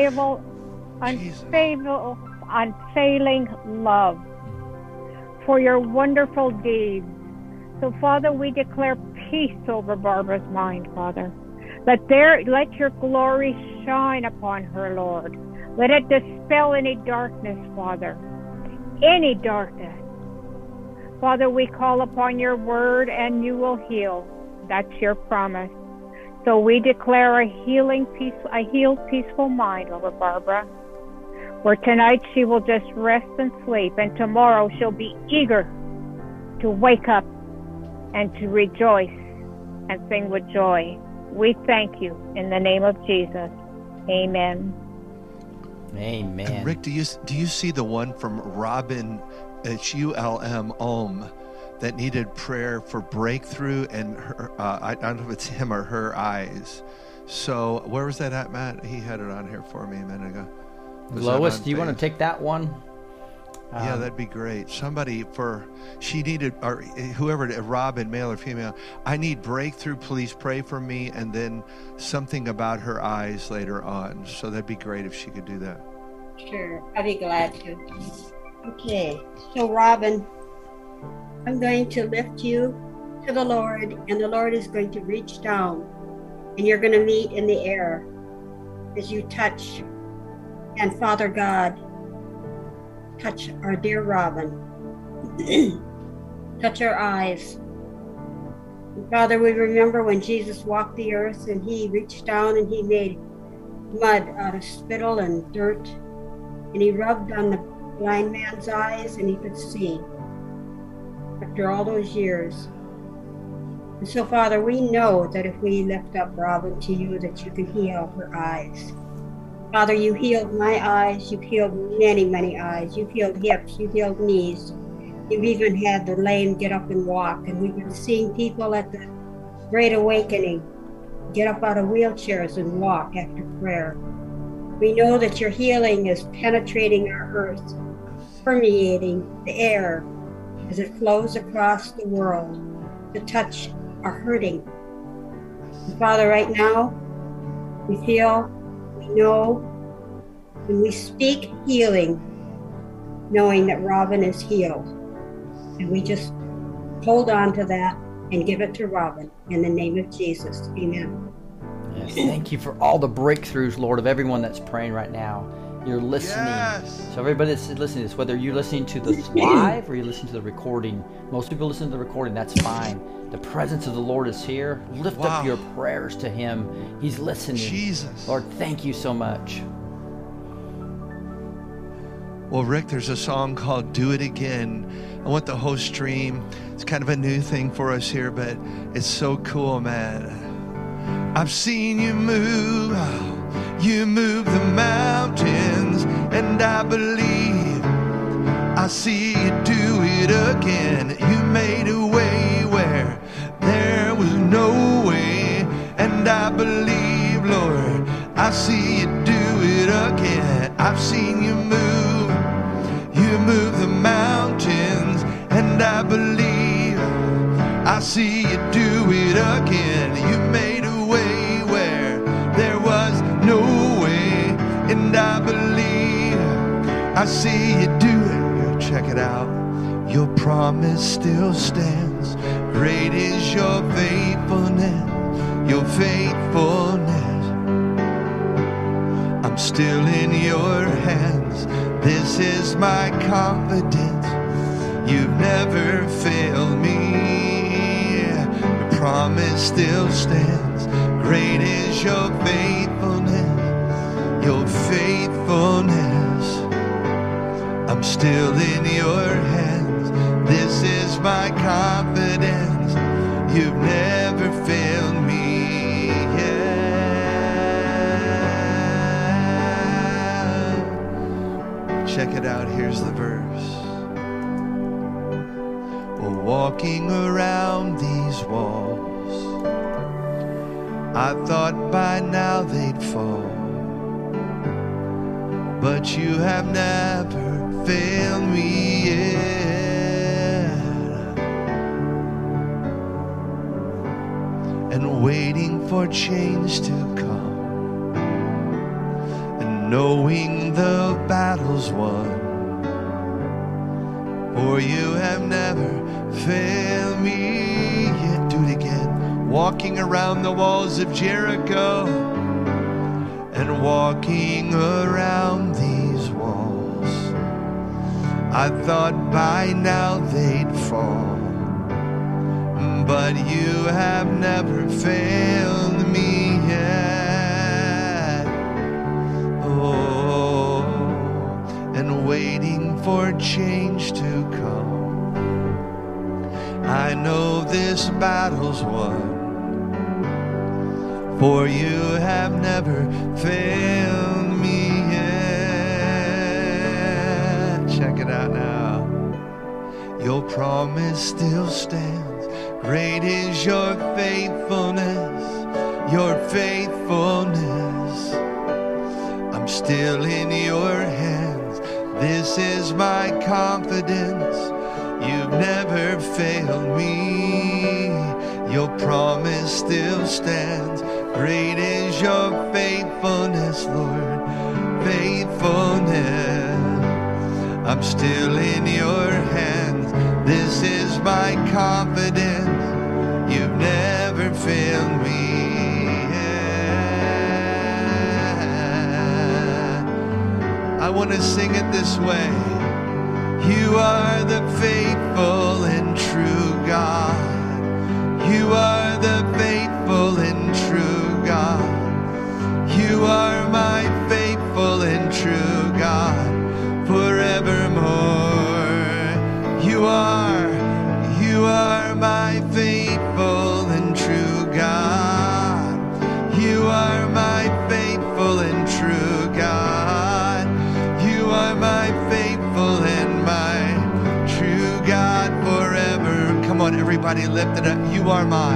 unfailing love, for your wonderful deeds. So, Father, we declare peace over Barbara's mind, Father. Let your glory shine upon her, Lord. Let it dispel any darkness, Father. Any darkness. Father, we call upon your word and you will heal. That's your promise. So we declare a healed, peaceful mind over Barbara, where tonight she will just rest and sleep, and tomorrow she'll be eager to wake up and to rejoice and sing with joy. We thank you in the name of Jesus. Amen. Amen. And Rick, do you see the one from Robin, Hulm Ohm, that needed prayer for breakthrough and her, I don't know if it's him or her eyes. So where was that at, Matt? He had it on here for me a minute ago. Lois, do you want to take that one? Yeah, that'd be great. She needed, or whoever, Robin, male or female, I need breakthrough, please pray for me, and then something about her eyes later on. So that'd be great if she could do that. Sure, I'd be glad to. Okay, so Robin, I'm going to lift you to the Lord, and the Lord is going to reach down, and you're going to meet in the air as you touch. And Father God, touch our dear Robin. Touch her eyes. And Father, we remember when Jesus walked the earth and he reached down and he made mud out of spittle and dirt. And he rubbed on the blind man's eyes and he could see after all those years. And so, Father, we know that if we lift up Robin to you, that you can heal her eyes. Father, you healed my eyes. You've healed many, many eyes. You've healed hips. You've healed knees. You've even had the lame get up and walk. And we've been seeing people at the Great Awakening get up out of wheelchairs and walk after prayer. We know that your healing is penetrating our earth, permeating the air as it flows across the world to touch our hurting. And Father, right now, we feel, we know, and we speak healing, knowing that Robin is healed. And we just hold on to that and give it to Robin in the name of Jesus. Amen. Yes, thank you for all the breakthroughs, Lord, of everyone that's praying right now. You're listening. Yes. So everybody that's listening to this, whether you're listening to this live or you're listening to the recording, most people listen to the recording, that's fine. The presence of the Lord is here. Lift up your prayers to him. He's listening. Jesus. Lord, thank you so much. Well, Rick, there's a song called Do It Again. I want the whole stream. It's kind of a new thing for us here, but it's so cool, man. I've seen you move. You move the mountains, and I believe I see you do it again. You made a way where there was no way, and I believe, Lord, I see you do it again. I've seen you move the mountains, and I believe I see you do it again. You made a way where there was no way, and I believe I see you do it. Check it out. Your promise still stands. Great is your faithfulness, your faithfulness. I'm still in your hands. This is my confidence. You've never failed me. Your promise still stands. Great is your faithfulness, your faithfulness. I'm still in your hands. This is my confidence. You've never failed me yet. Check it out. Here's the verse. Walking around these walls, I thought by now they'd fall, but you have never failed me yet. And waiting for change to come, and knowing the battle's won, for you have never failed me yet. Do it again. Walking around the walls of Jericho, and walking around these walls, I thought by now they'd fall, but you have never failed me yet. Oh, and waiting for change to come, I know this battle's won, for you have never failed me yet. Check it out now. Your promise still stands. Great is your faithfulness, your faithfulness. I'm still in your hands. This is my confidence. You've never failed me. Your promise still stands. Great is your faithfulness, Lord, faithfulness. I'm still in your hands. This is my confidence. You've never failed me yet. I want to sing it this way. You are the faithful and true God. You are the faithful and true God. You are my faithful and true God forevermore. You are my faithful and true God. You are my faithful and true God. You are my faithful and my true God forever. Come on, everybody, lift it up. You are my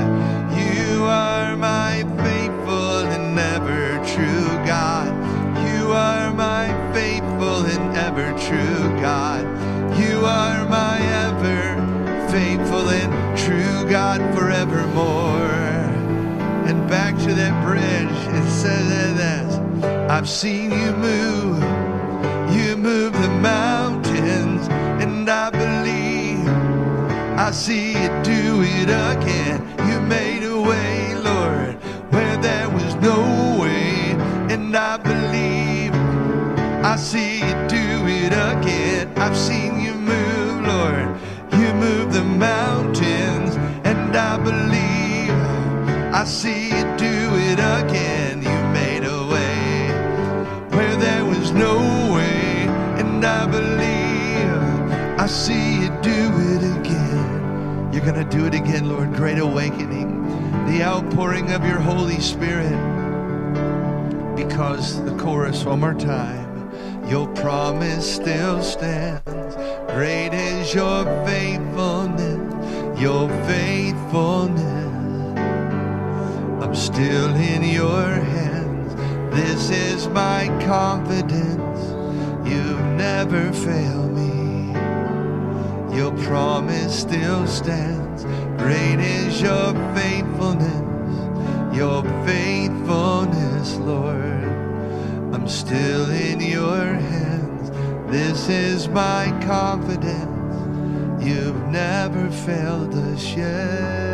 faithful and ever true God. You are my faithful and ever true God. You are my ever faithful and true God forevermore. And back to that bridge, it says this. I've seen you move. You move the mountains, and I believe I see you do it again. You made a way, Lord, where there was no way, and I believe I see you do it again. I've seen you move, Lord. You move the mountains, and I believe I see you do it again. You made a way where there was no way, and I believe I see you do it again. You're gonna do it again, Lord. Great awakening, the outpouring of your Holy Spirit. Because the chorus, one more time. Your promise still stands. Great is your faithfulness, your faithfulness. I'm still in your hands. This is my confidence. You've never failed me. Your promise still stands. Great is your faithfulness, your faithfulness, Lord. I'm still in your hands. This is my confidence. You've never failed us yet.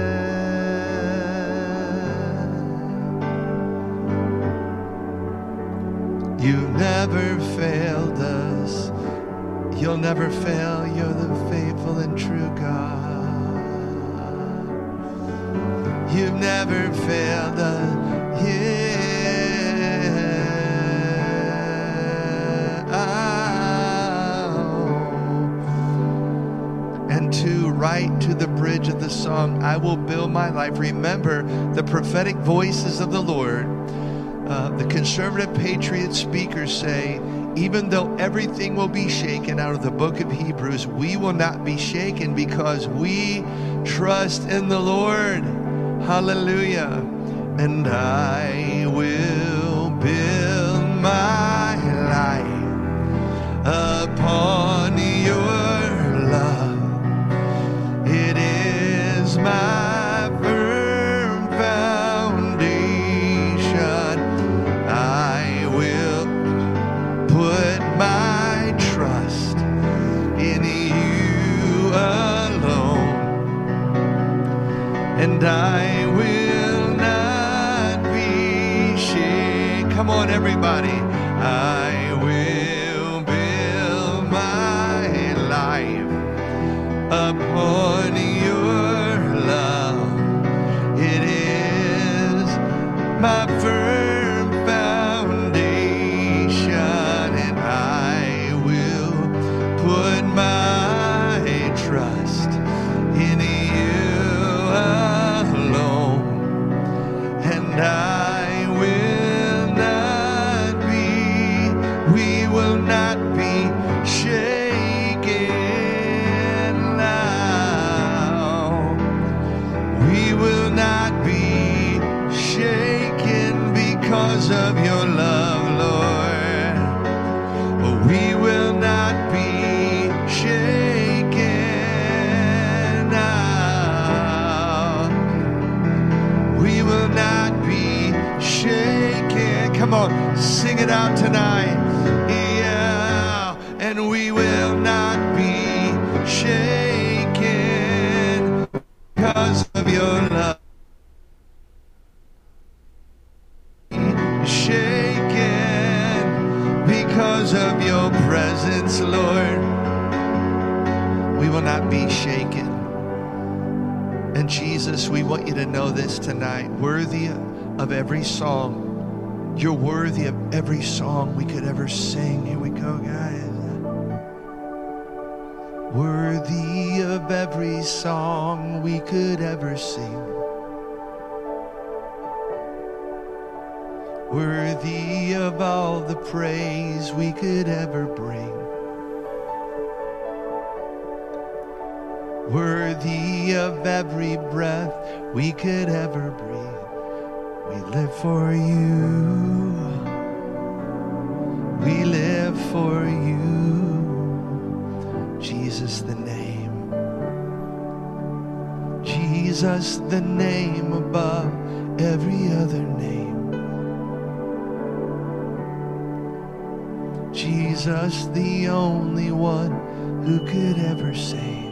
You've never failed us. You'll never fail. You're the faithful and true God. You've never failed us yet. And to write to the bridge of the song, I will build my life. Remember the prophetic voices of the Lord. The conservative patriot speakers say, even though everything will be shaken out of the book of Hebrews, we will not be shaken because we trust in the Lord. Hallelujah. And I will build my life upon your love. It is my firm foundation. I will put my trust in you alone, and I will not be shaken. Come on, everybody. I will build my life upon your love. It is my firm foundation, and I will put my trust in you alone, and I will not be, we will not be shaken now. We will not be shaken because of your love, Lord. We will not be shaken now. We will not be shaken. Come on, sing it out tonight. Yeah, and we will not be shaken because of your love. Shaken because of your presence, Lord. We will not be shaken. And Jesus, we want you to know this tonight. Worthy of every song. You're worthy of every song we could ever sing. Here we go, guys. Worthy of every song we could ever sing. Worthy of all the praise we could ever bring. Worthy of every breath we could ever breathe. We live for you. We live for you. Jesus the name. Jesus the name above every other name. Jesus the only one who could ever save.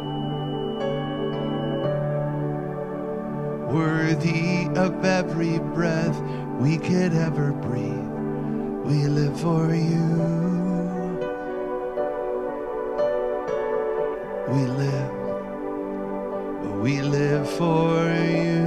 Worthy of every breath we could ever breathe. We live for you. We live for you.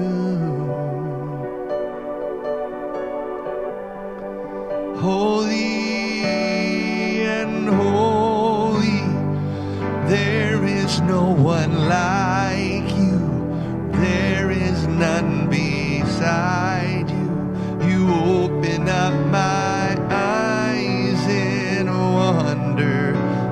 Holy and holy, there is no one like you. There is none beside you. You open up my eyes in wonder.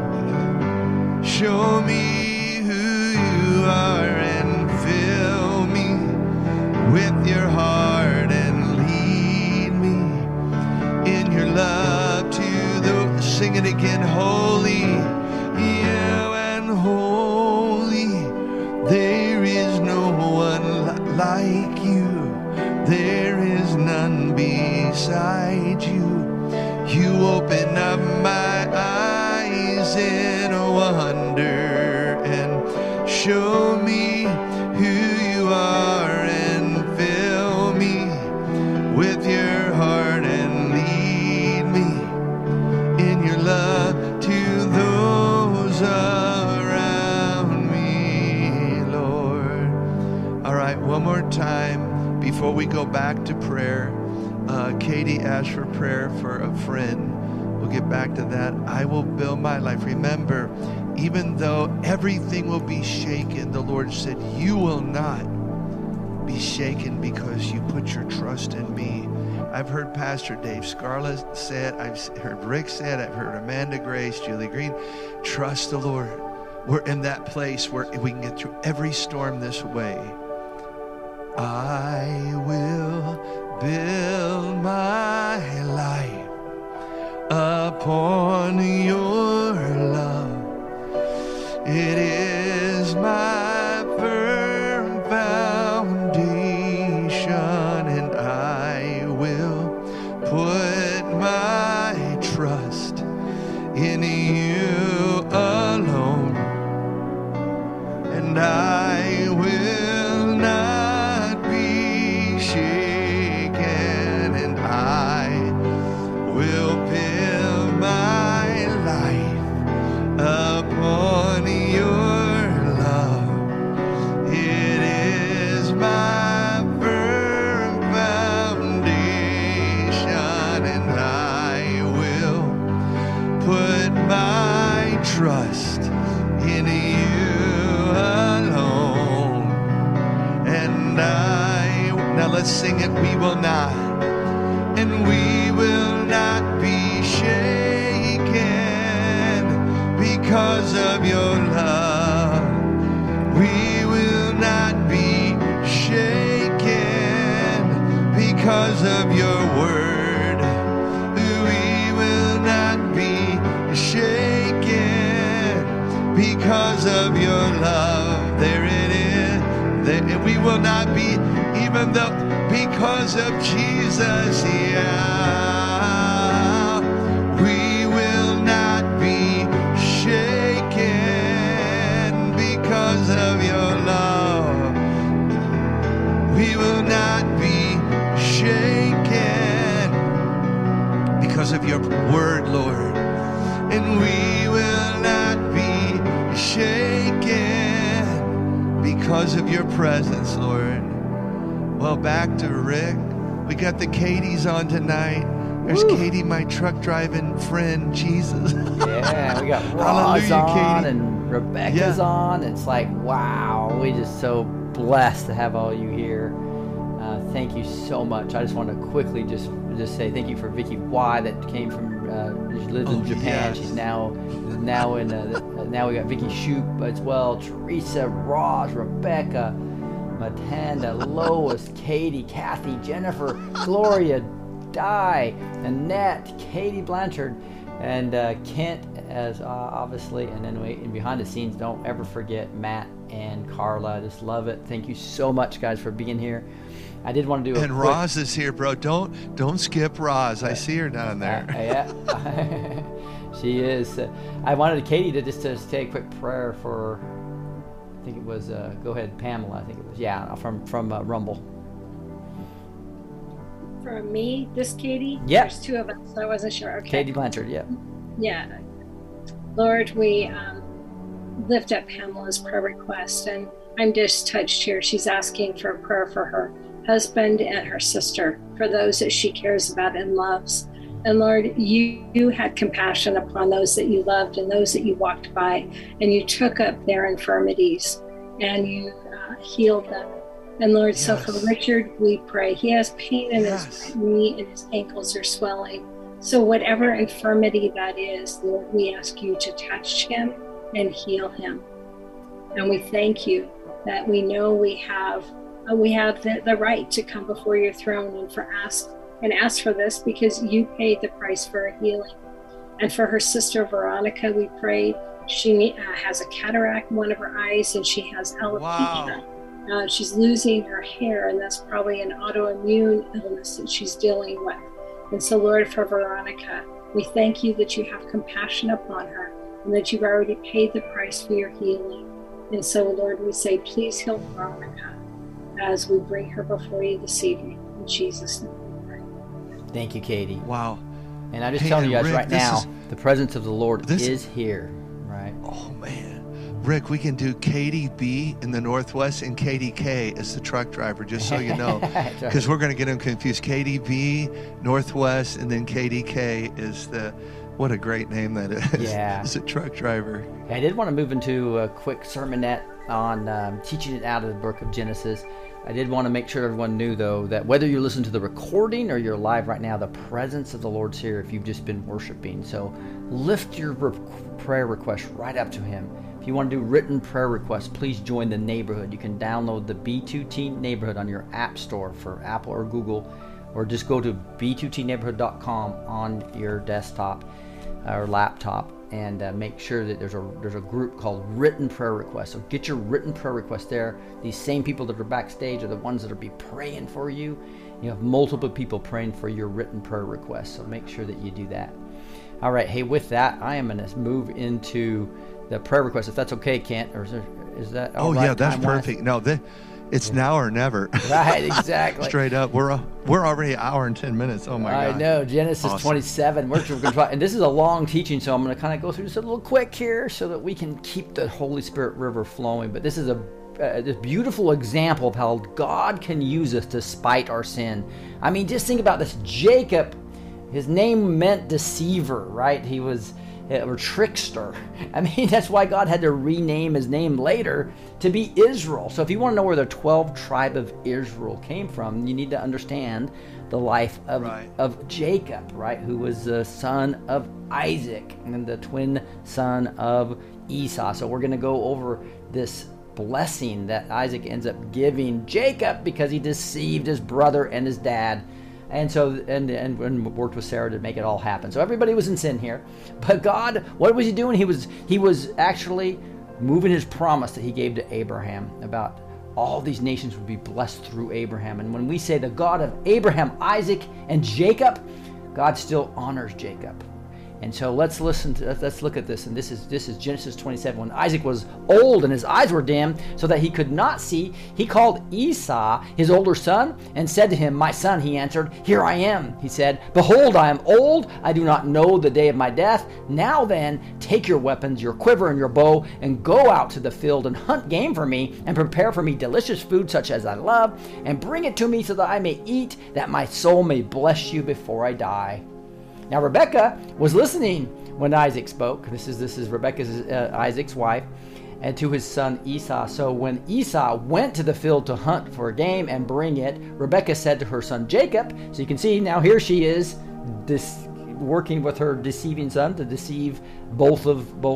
Show me who you are and fill me with your heart and lead me in your love to the, sing it again, holy, you and holy. There is no one like you. There is none beside you. You open up my eyes in wonder and show me who you are and fill me with your heart and lead me in your love to those around me, Lord. All right, one more time before we go back to prayer. Katie asked for prayer for a friend. We'll get back to that. I will build my life. Remember, even though everything will be shaken, the Lord said, you will not be shaken because you put your trust in me. I've heard Pastor Dave Scarlett say it. I've heard Rick say it. I've heard Amanda Grace, Julie Green. Trust the Lord. We're in that place where we can get through every storm this way. I will build my life upon your love. It is my firm foundation, and I will put my trust in you alone, and I will not be shaken, and I will build my life upon your love. It is my firm foundation, and I will put my trust in you alone. And now let's sing it. We will not, and we will not be shaken because of your love. We will not be shaken because of your word. We will not be shaken because of your love. There it is. We will not be, even though, because of Jesus, yeah. We will not be shaken because of your love. We will not be shaken because of your word, Lord. And we will not be shaken because of your presence, Lord. Well, back to Rick. We got the Katies on tonight. There's Woo. Katie, my truck driving friend, Jesus. Yeah, we got Roz Hallelujah, on Katie. and Rebecca's on. It's like, wow, we just so blessed to have all you here. Thank you so much. I just want to quickly just say thank you for Vicky Y that came from she lives in Japan. Yes. She's now in now we got Vicky Shoop as well. Teresa, Roz, Rebecca, Matanda, Lois, Katie, Kathy, Jennifer, Gloria, Di, Annette, Katie Blanchard, and Kent as obviously, and then and behind the scenes, don't ever forget Matt and Carla. I just love it. Thank you so much, guys, for being here. I did want to do a And quick, Roz is here, bro. Don't skip Roz. I see her down there. yeah, she is. I wanted Katie to just say a quick prayer for. I think it was. Go ahead, Pamela. I think it was. Yeah, from Rumble. For me, this Katie? Yep. There's two of us, so I wasn't sure. Okay. Katie Blanchard. Yep. Yeah. Lord, we lift up Pamela's prayer request, and I'm just touched here. She's asking for a prayer for her husband and her sister, for those that she cares about and loves. And Lord, you had compassion upon those that you loved and those that you walked by, and you took up their infirmities and you healed them. And Lord, so for Richard, we pray. He has pain in his knee and his ankles are swelling. So whatever infirmity that is, Lord, we ask you to touch him and heal him. And we thank you that we know we have the right to come before your throne and ask for this because you paid the price for a healing. And for her sister Veronica, we pray. She has a cataract in one of her eyes and she has alopecia. Wow. She's losing her hair, and that's probably an autoimmune illness that she's dealing with. And so, Lord, for Veronica, we thank you that you have compassion upon her and that you've already paid the price for your healing. And so, Lord, we say, please heal Veronica as we bring her before you this evening. In Jesus' name we pray. Thank you, Katie. Wow. And I'm just telling you guys Rick, right now, the presence of the Lord is here, right? Oh, man. Rick, we can do Katie B in the Northwest and Katie K as the truck driver, just so you know. Because we're going to get them confused. Katie B, Northwest, and then Katie K is the... What a great name that is. Yeah. As a truck driver. I did want to move into a quick sermonette on teaching it out of the book of Genesis. I did want to make sure everyone knew, though, that whether you listen to the recording or you're live right now, the presence of the Lord's here if you've just been worshiping. So lift your prayer request right up to Him. If you want to do written prayer requests, please join the neighborhood. You can download the B2T neighborhood on your app store for Apple or Google, or just go to b2tneighborhood.com on your desktop or laptop and make sure that there's a group called written prayer requests. So get your written prayer requests there. These same people that are backstage are the ones that will be praying for you. You have multiple people praying for your written prayer requests, so make sure that you do that. All right, hey, with that, I am going to move into the prayer request, if that's okay, Kent, or is that all right? Yeah, that's perfect. No, it's now or never. Right, exactly. Straight up. We're already an hour and 10 minutes. Oh, my God. I know. Genesis 27. And this is a long teaching, so I'm going to kind of go through this a little quick here so that we can keep the Holy Spirit river flowing. But this is a beautiful example of how God can use us despite our sin. I mean, just think about this. Jacob, his name meant deceiver, right? He was... or trickster. I mean, that's why God had to rename his name later to be Israel. So if you want to know where the 12 tribe of Israel came from, you need to understand the life of Jacob, right? Who was the son of Isaac and the twin son of Esau. So we're going to go over this blessing that Isaac ends up giving Jacob because he deceived his brother and his dad. And so, and worked with Sarah to make it all happen. So everybody was in sin here, but God, what was He doing? He was actually moving His promise that He gave to Abraham about all these nations would be blessed through Abraham. And when we say the God of Abraham, Isaac, and Jacob, God still honors Jacob. And so let's look at this. And this is Genesis 27. When Isaac was old and his eyes were dim so that he could not see, he called Esau, his older son, and said to him, "My son," he answered. "Here I am," he said. "Behold, I am old. I do not know the day of my death. Now then, take your weapons, your quiver and your bow, and go out to the field and hunt game for me, and prepare for me delicious food such as I love, and bring it to me so that I may eat, that my soul may bless you before I die." Now Rebekah was listening when Isaac spoke. This is Rebekah's Isaac's wife, and to his son Esau. So when Esau went to the field to hunt for a game and bring it, Rebekah said to her son Jacob. So you can see now here she is, working with her deceiving son to deceive both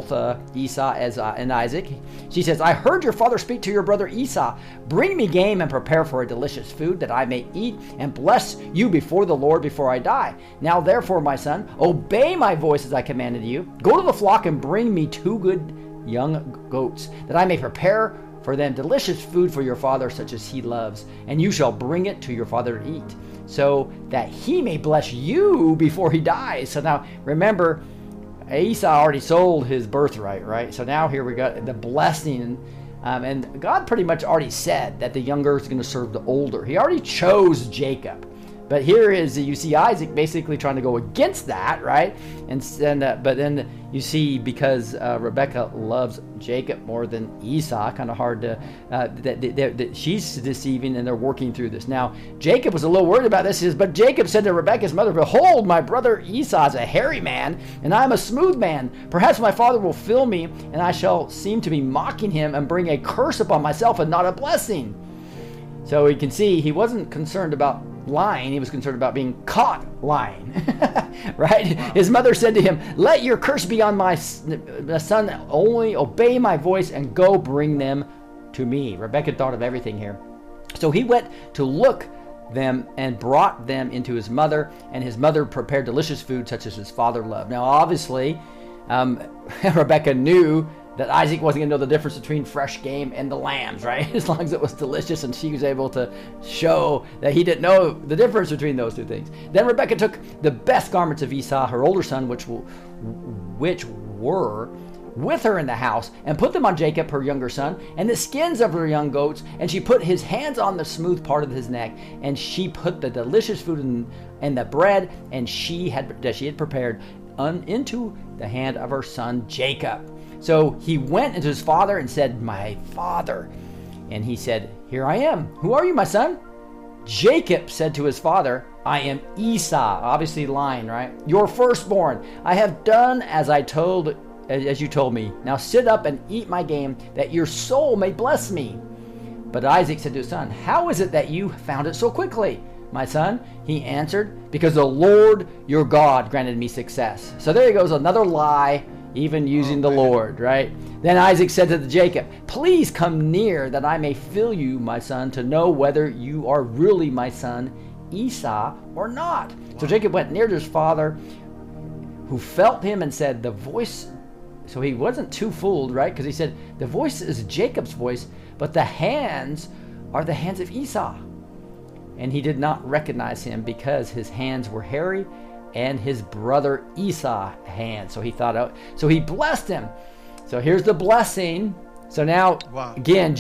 Esau and Isaac. She says, "I heard your father speak to your brother Esau. Bring me game and prepare for a delicious food that I may eat and bless you before the Lord before I die. Now therefore, my son, obey my voice as I commanded you. Go to the flock and bring me 2 good young goats, that I may prepare for them delicious food for your father such as he loves, and you shall bring it to your father to eat, so that he may bless you before he dies." So now remember, Esau already sold his birthright, right? So now here we got the blessing, and God pretty much already said that the younger is going to serve the older. He already chose Jacob. But here is, you see Isaac basically trying to go against that, right? But then you see, because Rebekah loves Jacob more than Esau, kind of hard to, that she's deceiving, and they're working through this. Now, Jacob was a little worried about this. He says, "But Jacob said to Rebekah's mother, 'Behold, my brother Esau is a hairy man, and I am a smooth man. Perhaps my father will fill me, and I shall seem to be mocking him and bring a curse upon myself and not a blessing.'" So you can see he wasn't concerned about lying. He was concerned about being caught lying, right? Wow. His mother said to him, "Let your curse be on my son, only obey my voice and go bring them to me." Rebekah thought of everything here. So he went to look them and brought them into his mother, and his mother prepared delicious food such as his father loved. Now obviously, Rebekah knew that Isaac wasn't going to know the difference between fresh game and the lambs, right? As long as it was delicious, and she was able to show that he didn't know the difference between those two things. Then Rebekah took the best garments of Esau, her older son, which were with her in the house and put them on Jacob, her younger son, and the skins of her young goats. And she put his hands on the smooth part of his neck. And she put the delicious food and the bread that she had prepared into the hand of her son Jacob. So he went into his father and said, "My father." And he said, "Here I am. Who are you, my son?" Jacob said to his father, "I am Esau," obviously lying, right? "Your firstborn. I have done as you told me. Now sit up and eat my game, that your soul may bless me." But Isaac said to his son, "How is it that you found it so quickly, my son?" He answered, "Because the Lord your God granted me success." So there he goes, another lie, even using the Lord, right? Then Isaac said to Jacob, "Please come near, that I may feel you, my son, to know whether you are really my son Esau or not." So Jacob went near to his father, who felt him and said, "The voice..." So he wasn't too fooled, right? Because he said, "The voice is Jacob's voice, but the hands are the hands of Esau." And he did not recognize him because his hands were hairy and his brother Esau's hands. So he thought, so he blessed him. So here's the blessing. So now, again,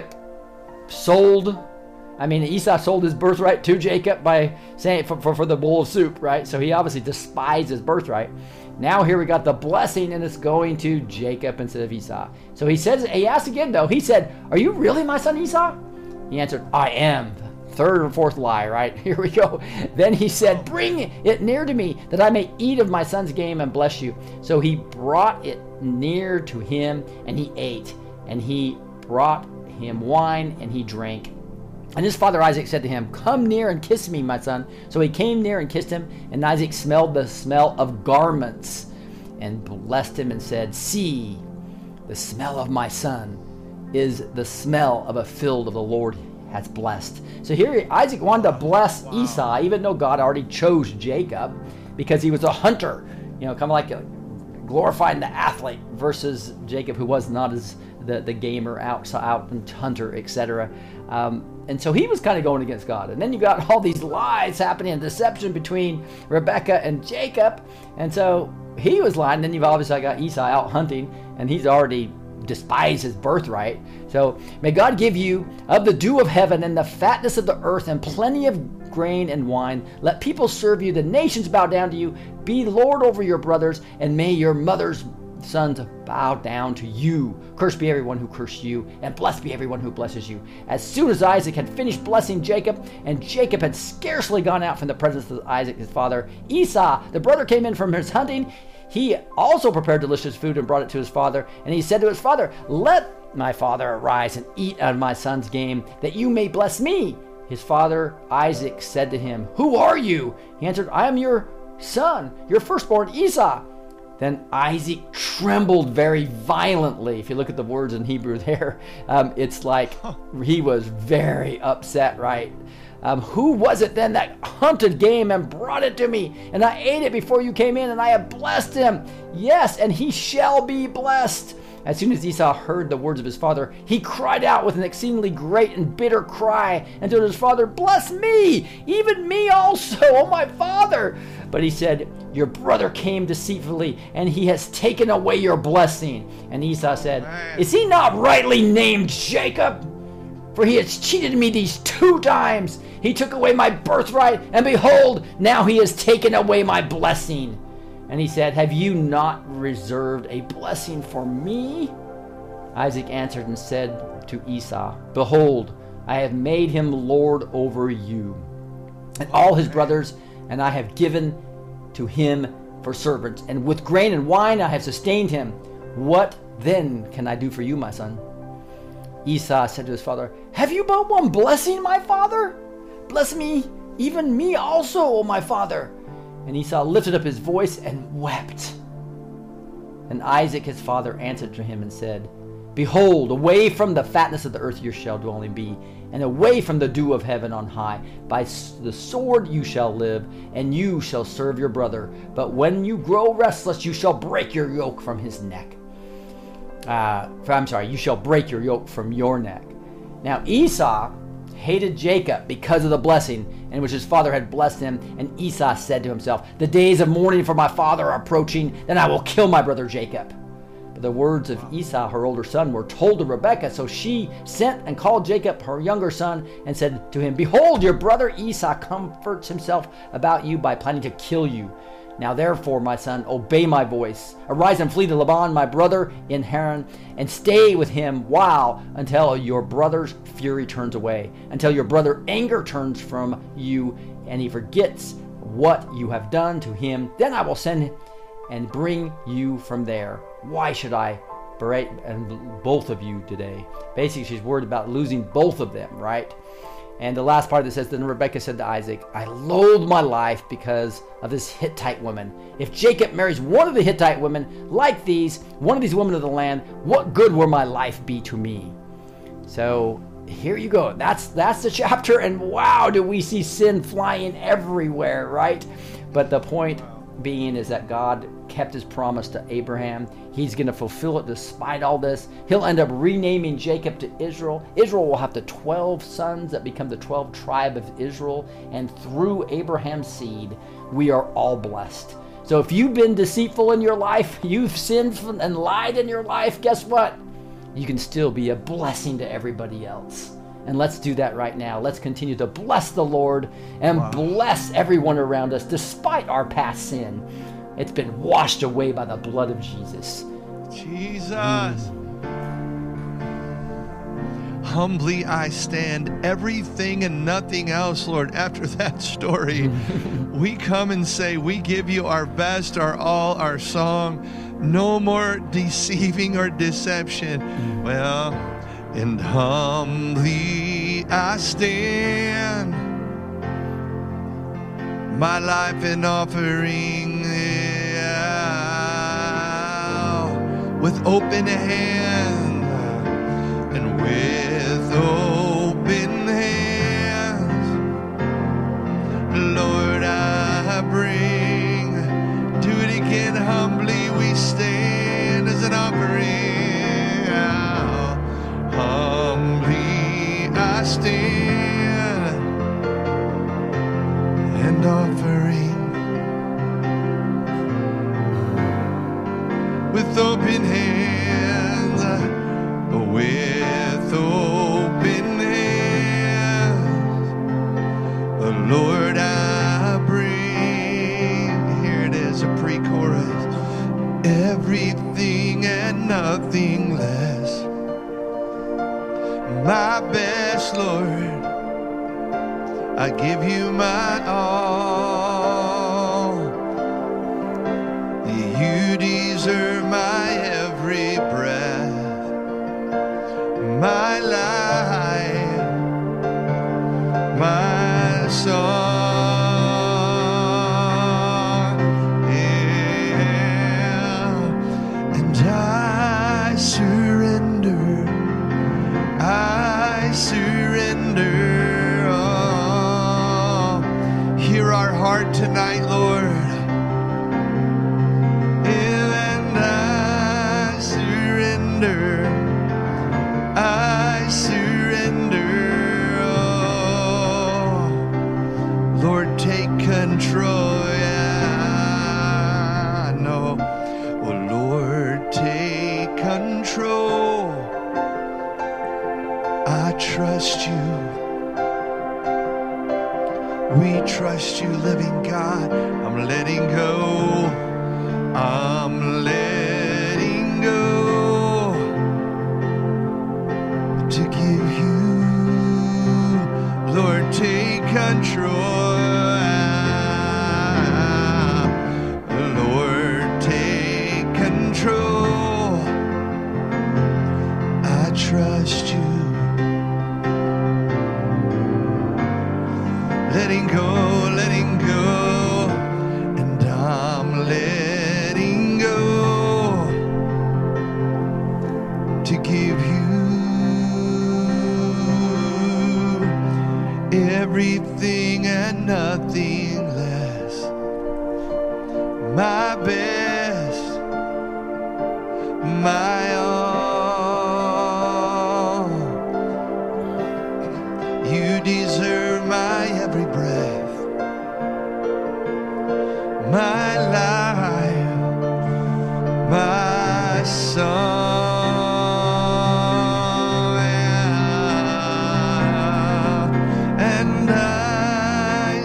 Esau sold his birthright to Jacob by saying for the bowl of soup, right? So he obviously despised his birthright. Now here we got the blessing, and it's going to Jacob instead of Esau. So he asked again, though. He said, "Are you really my son Esau?" He answered, "I am." Third or fourth lie, right? Here we go. Then he said, "Bring it near to me, that I may eat of my son's game and bless you." So he brought it near to him, and he ate. And he brought him wine, and he drank. And his father Isaac said to him, "Come near and kiss me, my son." So he came near and kissed him, and Isaac smelled the smell of garments and blessed him and said, "See, the smell of my son is the smell of a field of the Lord has blessed." So here Isaac wanted to bless Esau, even though God already chose Jacob, because he was a hunter, kind of like glorifying the athlete, versus Jacob, who was not as the gamer, out and hunter, etc. And so he was kind of going against God. And then you got all these lies happening and deception between Rebekah and Jacob. And so he was lying. Then you've obviously got Esau out hunting, and he's already despised his birthright. So may God give you of the dew of heaven and the fatness of the earth and plenty of grain and wine. Let people serve you. The nations bow down to you. Be Lord over your brothers, and may your mother's sons bow down to you. Cursed be everyone who cursed you, and blessed be everyone who blesses you. As soon as Isaac had finished blessing Jacob, and Jacob had scarcely gone out from the presence of Isaac his father, Esau, the brother, came in from his hunting. He also prepared delicious food and brought it to his father. And he said to his father, "Let my father arise and eat of my son's game, that you may bless me." His father Isaac said to him, "Who are you?" He answered, "I am your son, your firstborn Esau." Then Isaac trembled very violently. If you look at the words in Hebrew there, it's like he was very upset, right? "Who was it then that hunted game and brought it to me? And I ate it before you came in, and I have blessed him. Yes, and he shall be blessed." As soon as Esau heard the words of his father, he cried out with an exceedingly great and bitter cry, and told his father, "Bless me, even me also, O my father." But he said, "Your brother came deceitfully, and he has taken away your blessing." And Esau said, "Is he not rightly named Jacob? For he has cheated me these 2 times. He took away my birthright, and behold, now he has taken away my blessing." And he said, "Have you not reserved a blessing for me?" Isaac answered and said to Esau, "Behold, I have made him lord over you and all his brothers, and I have given to him for servants, and with grain and wine I have sustained him. What then can I do for you, my son?" Esau said to his father, "Have you but one blessing, my father? Bless me, even me also, O my father." And Esau lifted up his voice and wept. And Isaac his father answered to him and said, "Behold, away from the fatness of the earth you shall dwelling be, and away from the dew of heaven on high. By the sword you shall live, and you shall serve your brother. But when you grow restless, you shall break your yoke from his neck." You shall break your yoke from your neck. Now Esau hated Jacob because of the blessing in which his father had blessed him, and Esau said to himself, "The days of mourning for my father are approaching, then I will kill my brother Jacob." But the words of Esau, her older son, were told to Rebekah. So she sent and called Jacob, her younger son, and said to him, "Behold, your brother Esau comforts himself about you by planning to kill you. Now therefore, my son, obey my voice. Arise and flee to Laban, my brother, in Haran, and stay with him until your brother's fury turns away, until your brother's anger turns from you, and he forgets what you have done to him. Then I will send and bring you from there. Why should I berate both of you today?" Basically, she's worried about losing both of them, right? And the last part that says, "Then Rebekah said to Isaac, I loathe my life because of this Hittite woman. If Jacob marries one of the Hittite women like these, one of these women of the land, what good will my life be to me?" So here you go. That's the chapter. And wow, do we see sin flying everywhere, right? But the point being is that God kept his promise to Abraham. He's going to fulfill it despite all this. He'll end up renaming Jacob to Israel. Israel will have the 12 sons that become the 12 tribe of Israel. And through Abraham's seed, we are all blessed. So if you've been deceitful in your life, you've sinned and lied in your life, guess what? You can still be a blessing to everybody else. And let's do that right now. Let's continue to bless the Lord and bless everyone around us despite our past sin. It's been washed away by the blood of Jesus. Jesus. Humbly I stand, everything and nothing else, Lord. After that story, we come and say, we give you our best, our all, our song. No more deceiving or deception. Well, and humbly I stand, my life an offering, with open hand and with open hands, Lord, I bring. Do it again, humbly we stand as an offering. Humbly I stand and offering with open hands, with open hands, Lord, I bring. Here it is, a pre-chorus. Everything and nothing less. My best, Lord, I give you my all. You deserve my every breath, my life, my song, yeah. And I surrender, I surrender all. Hear our heart tonight, Lord. And I surrender, I surrender all. Lord, take control, yeah, I know. Oh, Lord, take control. I trust you. We trust you, living God. I'm letting go. I'm letting go to give you, Lord, take control. Lord, take control. I trust you. Letting go, letting go, and I'm letting go to give you everything and nothing less. My best, my all. You deserve my every breath, my life, my song, and I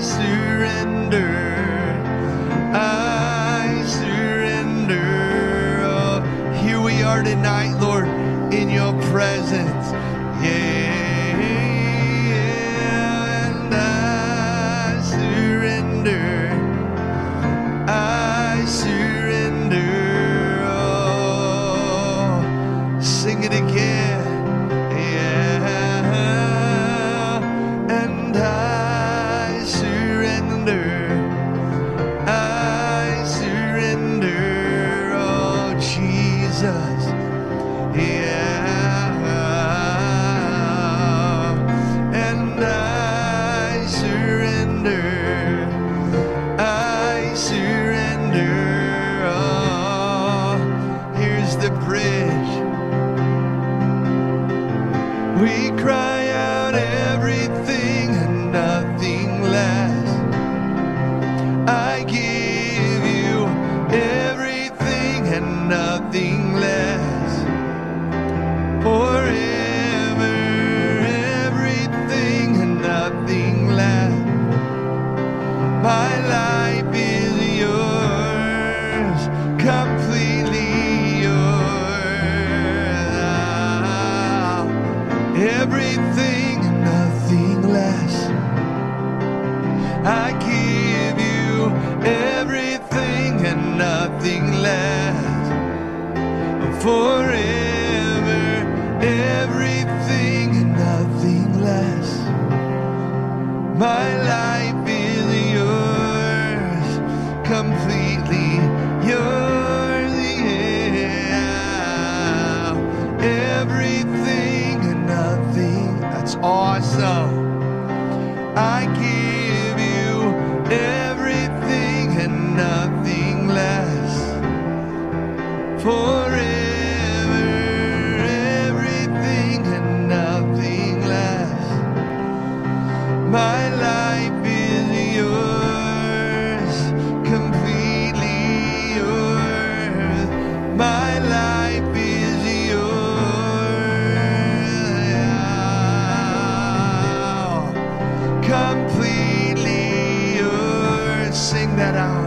surrender. Oh, here we are tonight, Lord, in your presence. Yeah, and I surrender. I surrender. Oh, sing it again. Yeah, and I surrender. I surrender. Oh, Jesus. Yeah. And I surrender. I surrender. Oh, here's the bridge. We cry out everything and nothing less. I give you everything and nothing less. Forever, everything and nothing less. My life is yours, completely yours. Everything and nothing less. I give you everything and nothing less. Forever, everything and nothing less. My life is yours, completely yours, yeah. Everything and nothing, that's awesome. I give you everything and nothing less. Forever, everything and nothing less. My life is yours, completely yours. My life is yours, completely yours. Sing that out.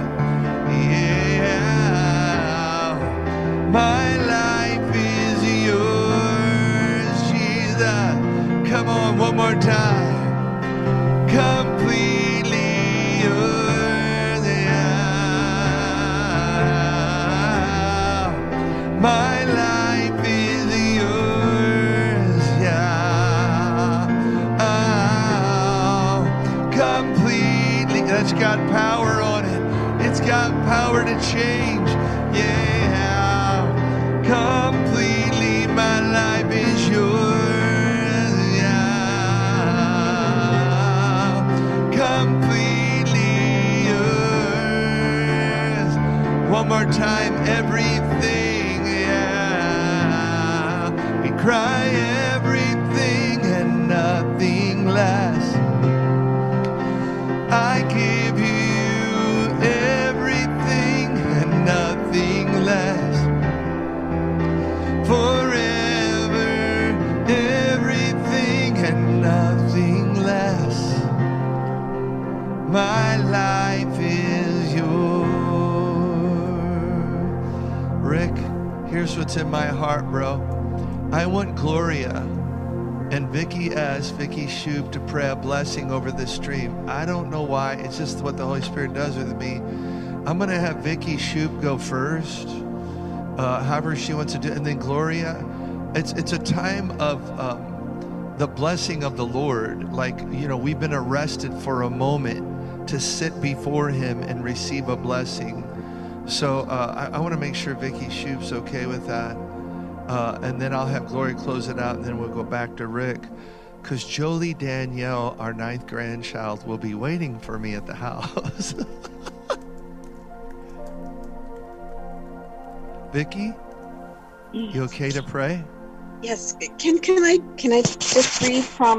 Yeah. My life is yours, Jesus. Come on, one more time. Completely yours, yeah. My life is yours, yeah. Oh, completely. That's got power on it. It's got power to change, yeah. Completely, my life is yours, yeah. Completely yours. One more time, everything, yeah. We cry everything and nothing less. I give you everything and nothing less. Forever, everything and nothing less. My life is yours. Rick, here's what's in my heart, bro. I want Gloria and Vicky Shoup to pray a blessing over this stream. I don't know why. It's just what the Holy Spirit does with me. I'm going to have Vicky Shoup go first, however she wants to do it. And then Gloria, it's a time of the blessing of the Lord. Like, you know, we've been arrested for a moment to sit before him and receive a blessing. So I want to make sure Vicky Shoup's okay with that. And then I'll have Gloria close it out, and then we'll go back to Rick. Because Jolie Danielle, our 9th grandchild, will be waiting for me at the house. Vicky, you okay to pray? Yes. Can I just read from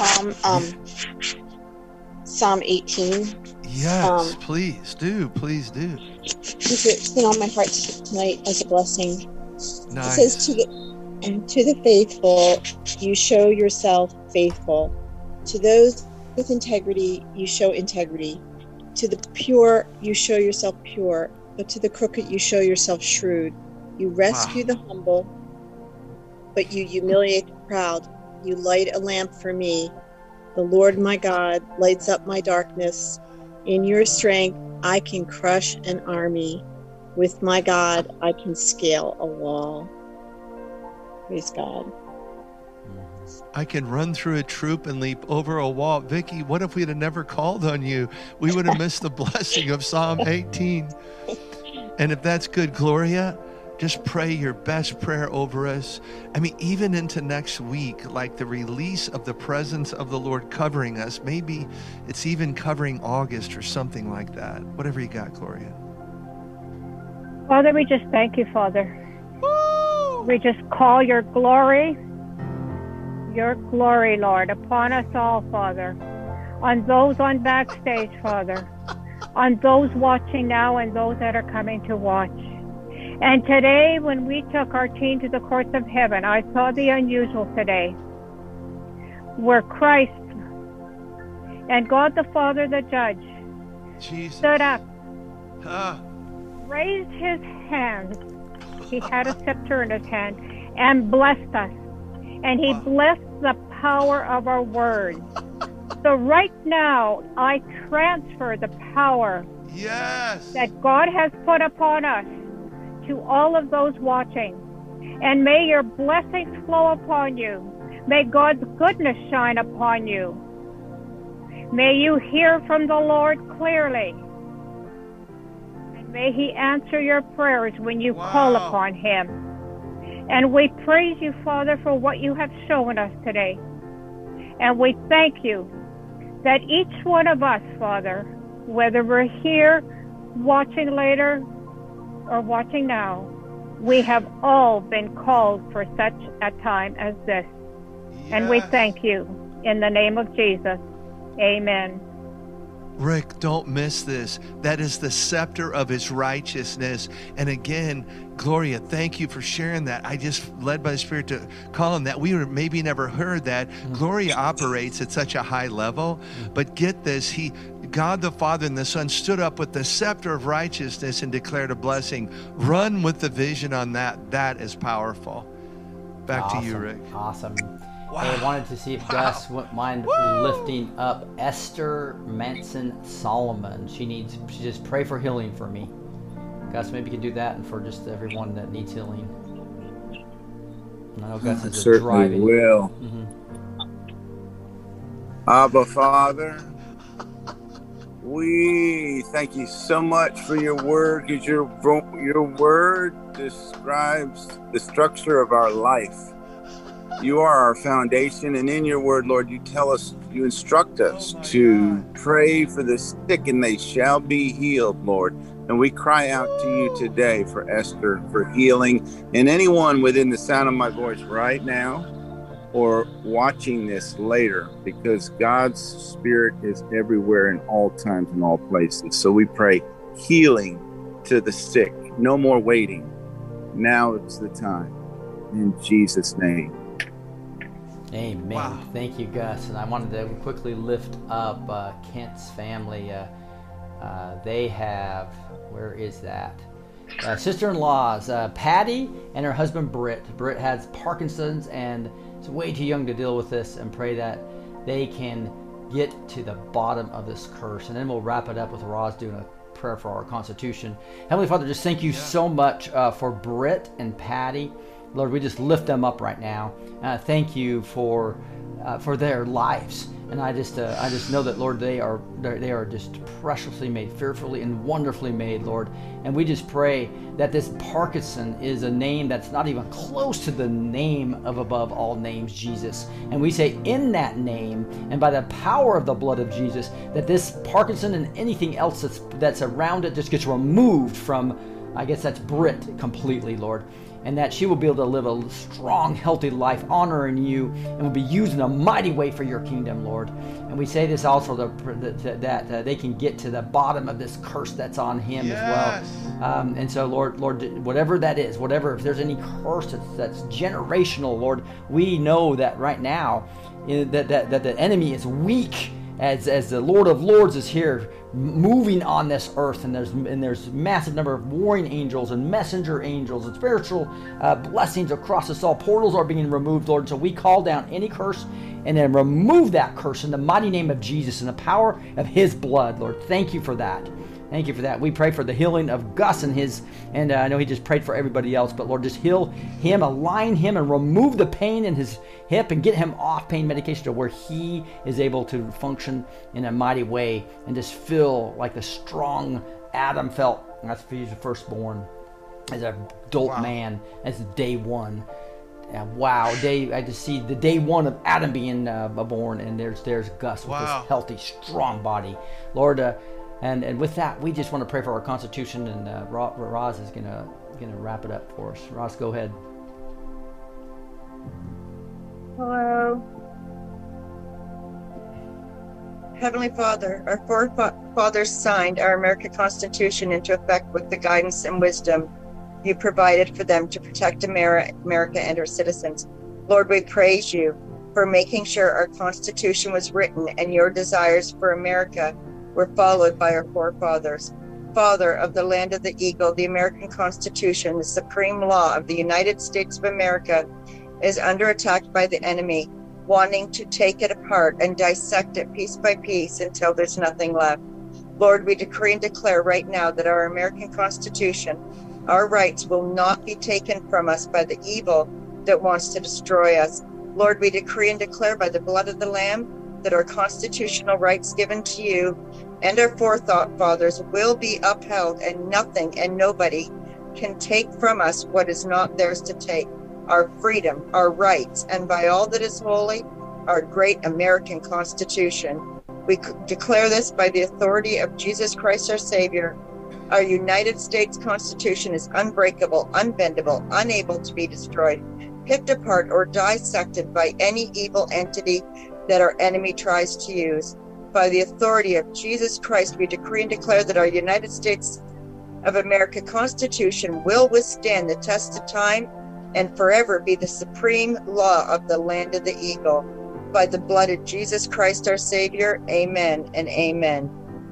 Psalm 18? Yes, please do. Please do. Because it's been on my heart tonight as a blessing. Nice. It says, to the faithful, you show yourself faithful. To those with integrity, you show integrity. To the pure, you show yourself pure. But to the crooked, you show yourself shrewd. You rescue the humble, but you humiliate the proud. You light a lamp for me. The Lord my God lights up my darkness. In your strength, I can crush an army. With my God, I can scale a wall. Praise God. I can run through a troop and leap over a wall. Vicki, what if we'd have never called on you? We would have missed the blessing of Psalm 18. And if that's good, Gloria, just pray your best prayer over us. I mean, even into next week, like the release of the presence of the Lord covering us. Maybe it's even covering August or something like that. Whatever you got, Gloria. Father, we just thank you, Father. We just call your glory, Lord, upon us all, Father. On those on backstage, Father. On those watching now and those that are coming to watch. And today, when we took our team to the courts of heaven, I saw the unusual today, where Christ and God the Father, the Judge, stood up, raised his hand. He had a scepter in his hand and blessed us. And he blessed the power of our words. So right now, I transfer the power that God has put upon us to all of those watching. And may your blessings flow upon you. May God's goodness shine upon you. May you hear from the Lord clearly. And may he answer your prayers when you call upon him. And we praise you, Father, for what you have shown us today. And we thank you that each one of us, Father, whether we're here, watching later, or watching now, we have all been called for such a time as this. And we thank you in the name of Jesus. Amen. Rick, don't miss this. That is the scepter of his righteousness. And again, Gloria, thank you for sharing that. I just led by the Spirit to call on that. We were maybe never heard that. Gloria operates at such a high level. But get this, God the Father and the Son stood up with the scepter of righteousness and declared a blessing. Run with the vision on that. That is powerful. Back to you, Rick. Awesome. Hey, I wanted to see if Gus wouldn't mind lifting up Esther Manson Solomon. She just pray for healing for me. Gus, maybe you can do that, and for just everyone that needs healing. I know Gus is certainly driving. Will. Abba, Father, we thank you so much for your word, because your word describes the structure of our life. You are our foundation, and in your word, Lord, you instruct us to pray for the sick and they shall be healed, Lord. And we cry out to you today for Esther, for healing, and anyone within the sound of my voice right now or watching this later, because God's Spirit is everywhere in all times and all places. So we pray healing to the sick. No more waiting. Now it's the time. In Jesus' name. Amen. Wow. Thank you, Gus. And I wanted to quickly lift up Kent's family. They have, where is that? Sister-in-laws, Patty and her husband, Britt. Britt has Parkinson's and is way too young to deal with this, and pray that they can get to the bottom of this curse. And then we'll wrap it up with Roz doing a prayer for our Constitution. Heavenly Father, just thank you so much for Britt and Patty. Lord, we just lift them up right now. Thank you for their lives, and I just know that, Lord, they are just preciously made, fearfully and wonderfully made, Lord. And we just pray that this Parkinson is a name that's not even close to the name of above all names, Jesus. And we say, in that name and by the power of the blood of Jesus, that this Parkinson and anything else that's around it just gets removed from, I guess that's Britt, completely, Lord. and that she will be able to live a strong, healthy life, honoring you, and will be used in a mighty way for your kingdom, Lord. And we say this also that they can get to the bottom of this curse that's on him as well. And so, Lord, whatever that is, if there's any curse that's generational, Lord, we know that right now that the enemy is weak as the Lord of Lords is here moving on this earth, and there's massive number of warring angels and messenger angels and spiritual blessings across us all. Portals are being removed, Lord. So we call down any curse and then remove that curse in the mighty name of Jesus and the power of his blood, Lord. Thank you for that. Thank you for that. We pray for the healing of Gus and I know he just prayed for everybody else, but Lord, just heal him, align him, and remove the pain in his hip and get him off pain medication to where he is able to function in a mighty way and just feel like the strong Adam felt. That's he's the firstborn as an adult man, as day one. I just see the day one of Adam being born, and there's Gus with this healthy, strong body, Lord. And with that, we just want to pray for our Constitution, and Roz is gonna wrap it up for us. Roz, go ahead. Hello. Heavenly Father, our forefathers signed our American Constitution into effect with the guidance and wisdom you provided for them to protect America and her citizens. Lord, we praise you for making sure our Constitution was written and your desires for America were followed by our forefathers. Father of the land of the eagle, the American Constitution, the supreme law of the United States of America, is under attack by the enemy, wanting to take it apart and dissect it piece by piece until there's nothing left. Lord, we decree and declare right now that our American Constitution, our rights will not be taken from us by the evil that wants to destroy us. Lord, we decree and declare by the blood of the Lamb that our constitutional rights given to you and our forefathers will be upheld, and nothing and nobody can take from us what is not theirs to take. Our freedom, our rights, and by all that is holy, our great American Constitution. We declare this by the authority of Jesus Christ our Savior. Our United States Constitution is unbreakable, unbendable, unable to be destroyed, picked apart, or dissected by any evil entity that our enemy tries to use. By the authority of Jesus Christ, we decree and declare that our United States of America Constitution will withstand the test of time and forever be the supreme law of the land of the eagle. By the blood of Jesus Christ our Savior, amen and amen.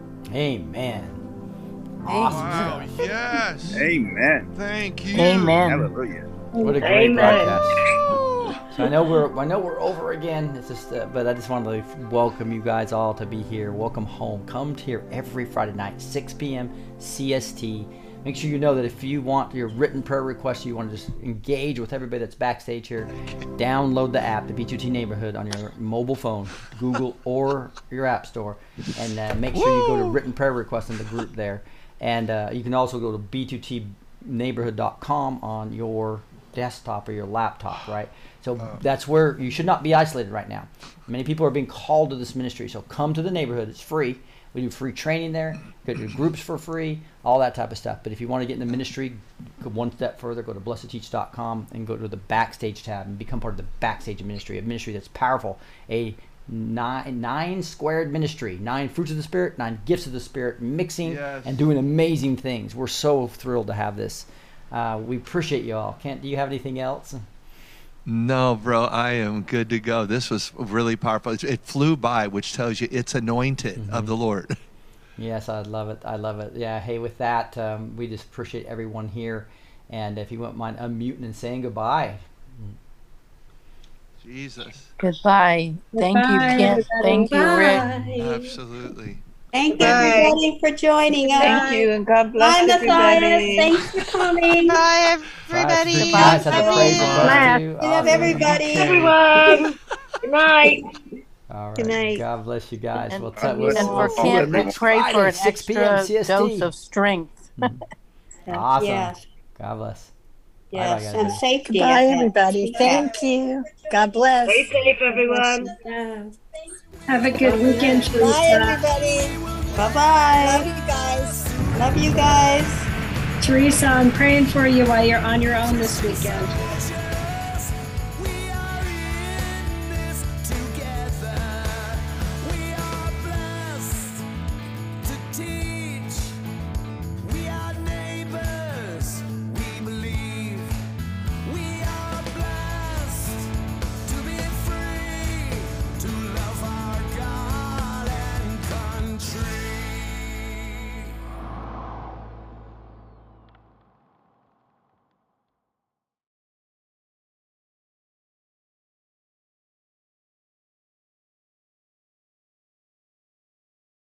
Amen. Awesome. Wow, yes. Amen. Thank you. Amen. Hallelujah. What a great broadcast. So I know we're over again. It's just, but I just wanted to welcome you guys all to be here. Welcome home. Come here every Friday night, 6 p.m. CST. Make sure you know that if you want your written prayer requests, you want to just engage with everybody that's backstage here, download the app, the B2T Neighborhood, on your mobile phone, Google or your app store, and make sure you go to written prayer requests in the group there. And you can also go to b2tneighborhood.com on your desktop or your laptop, right? So that's where you should not be isolated right now. Many people are being called to this ministry, so come to the neighborhood. It's free. We do free training there, go to groups for free, all that type of stuff. But if you want to get in the ministry, go one step further, go to blessedteach.com and go to the Backstage tab and become part of the Backstage ministry, a ministry that's powerful, a nine squared ministry, 9 fruits of the Spirit, 9 gifts of the Spirit, mixing and doing amazing things. We're so thrilled to have this. We appreciate you all. Kent, do you have anything else? No, bro, I am good to go. This was really powerful. It flew by, which tells you it's anointed of the Lord. Yes, I love it. I love it. Yeah, hey, with that, we just appreciate everyone here. And if you wouldn't mind unmuting and saying goodbye. Jesus. Goodbye. Thank you, Kent. Thank you, Rick. Absolutely. Thank you, everybody, for joining us. Thank you, and God bless Bye, everybody. Matthias. Thanks for coming. Bye, everybody. Bye. Love everybody. Everyone. Good night. All right. Good night. God bless you guys. And, we'll for Kent, we pray for an 6 p.m. extra CST. dose of strength. Awesome. Yes. God bless. Yes, Bye-bye, and guys. safety. Bye, everybody. Thank you. God bless. Stay safe, everyone. Have a good weekend, Bye, Teresa. everybody. Bye-bye. Love you guys. Love you guys. Teresa, I'm praying for you while you're on your own this weekend.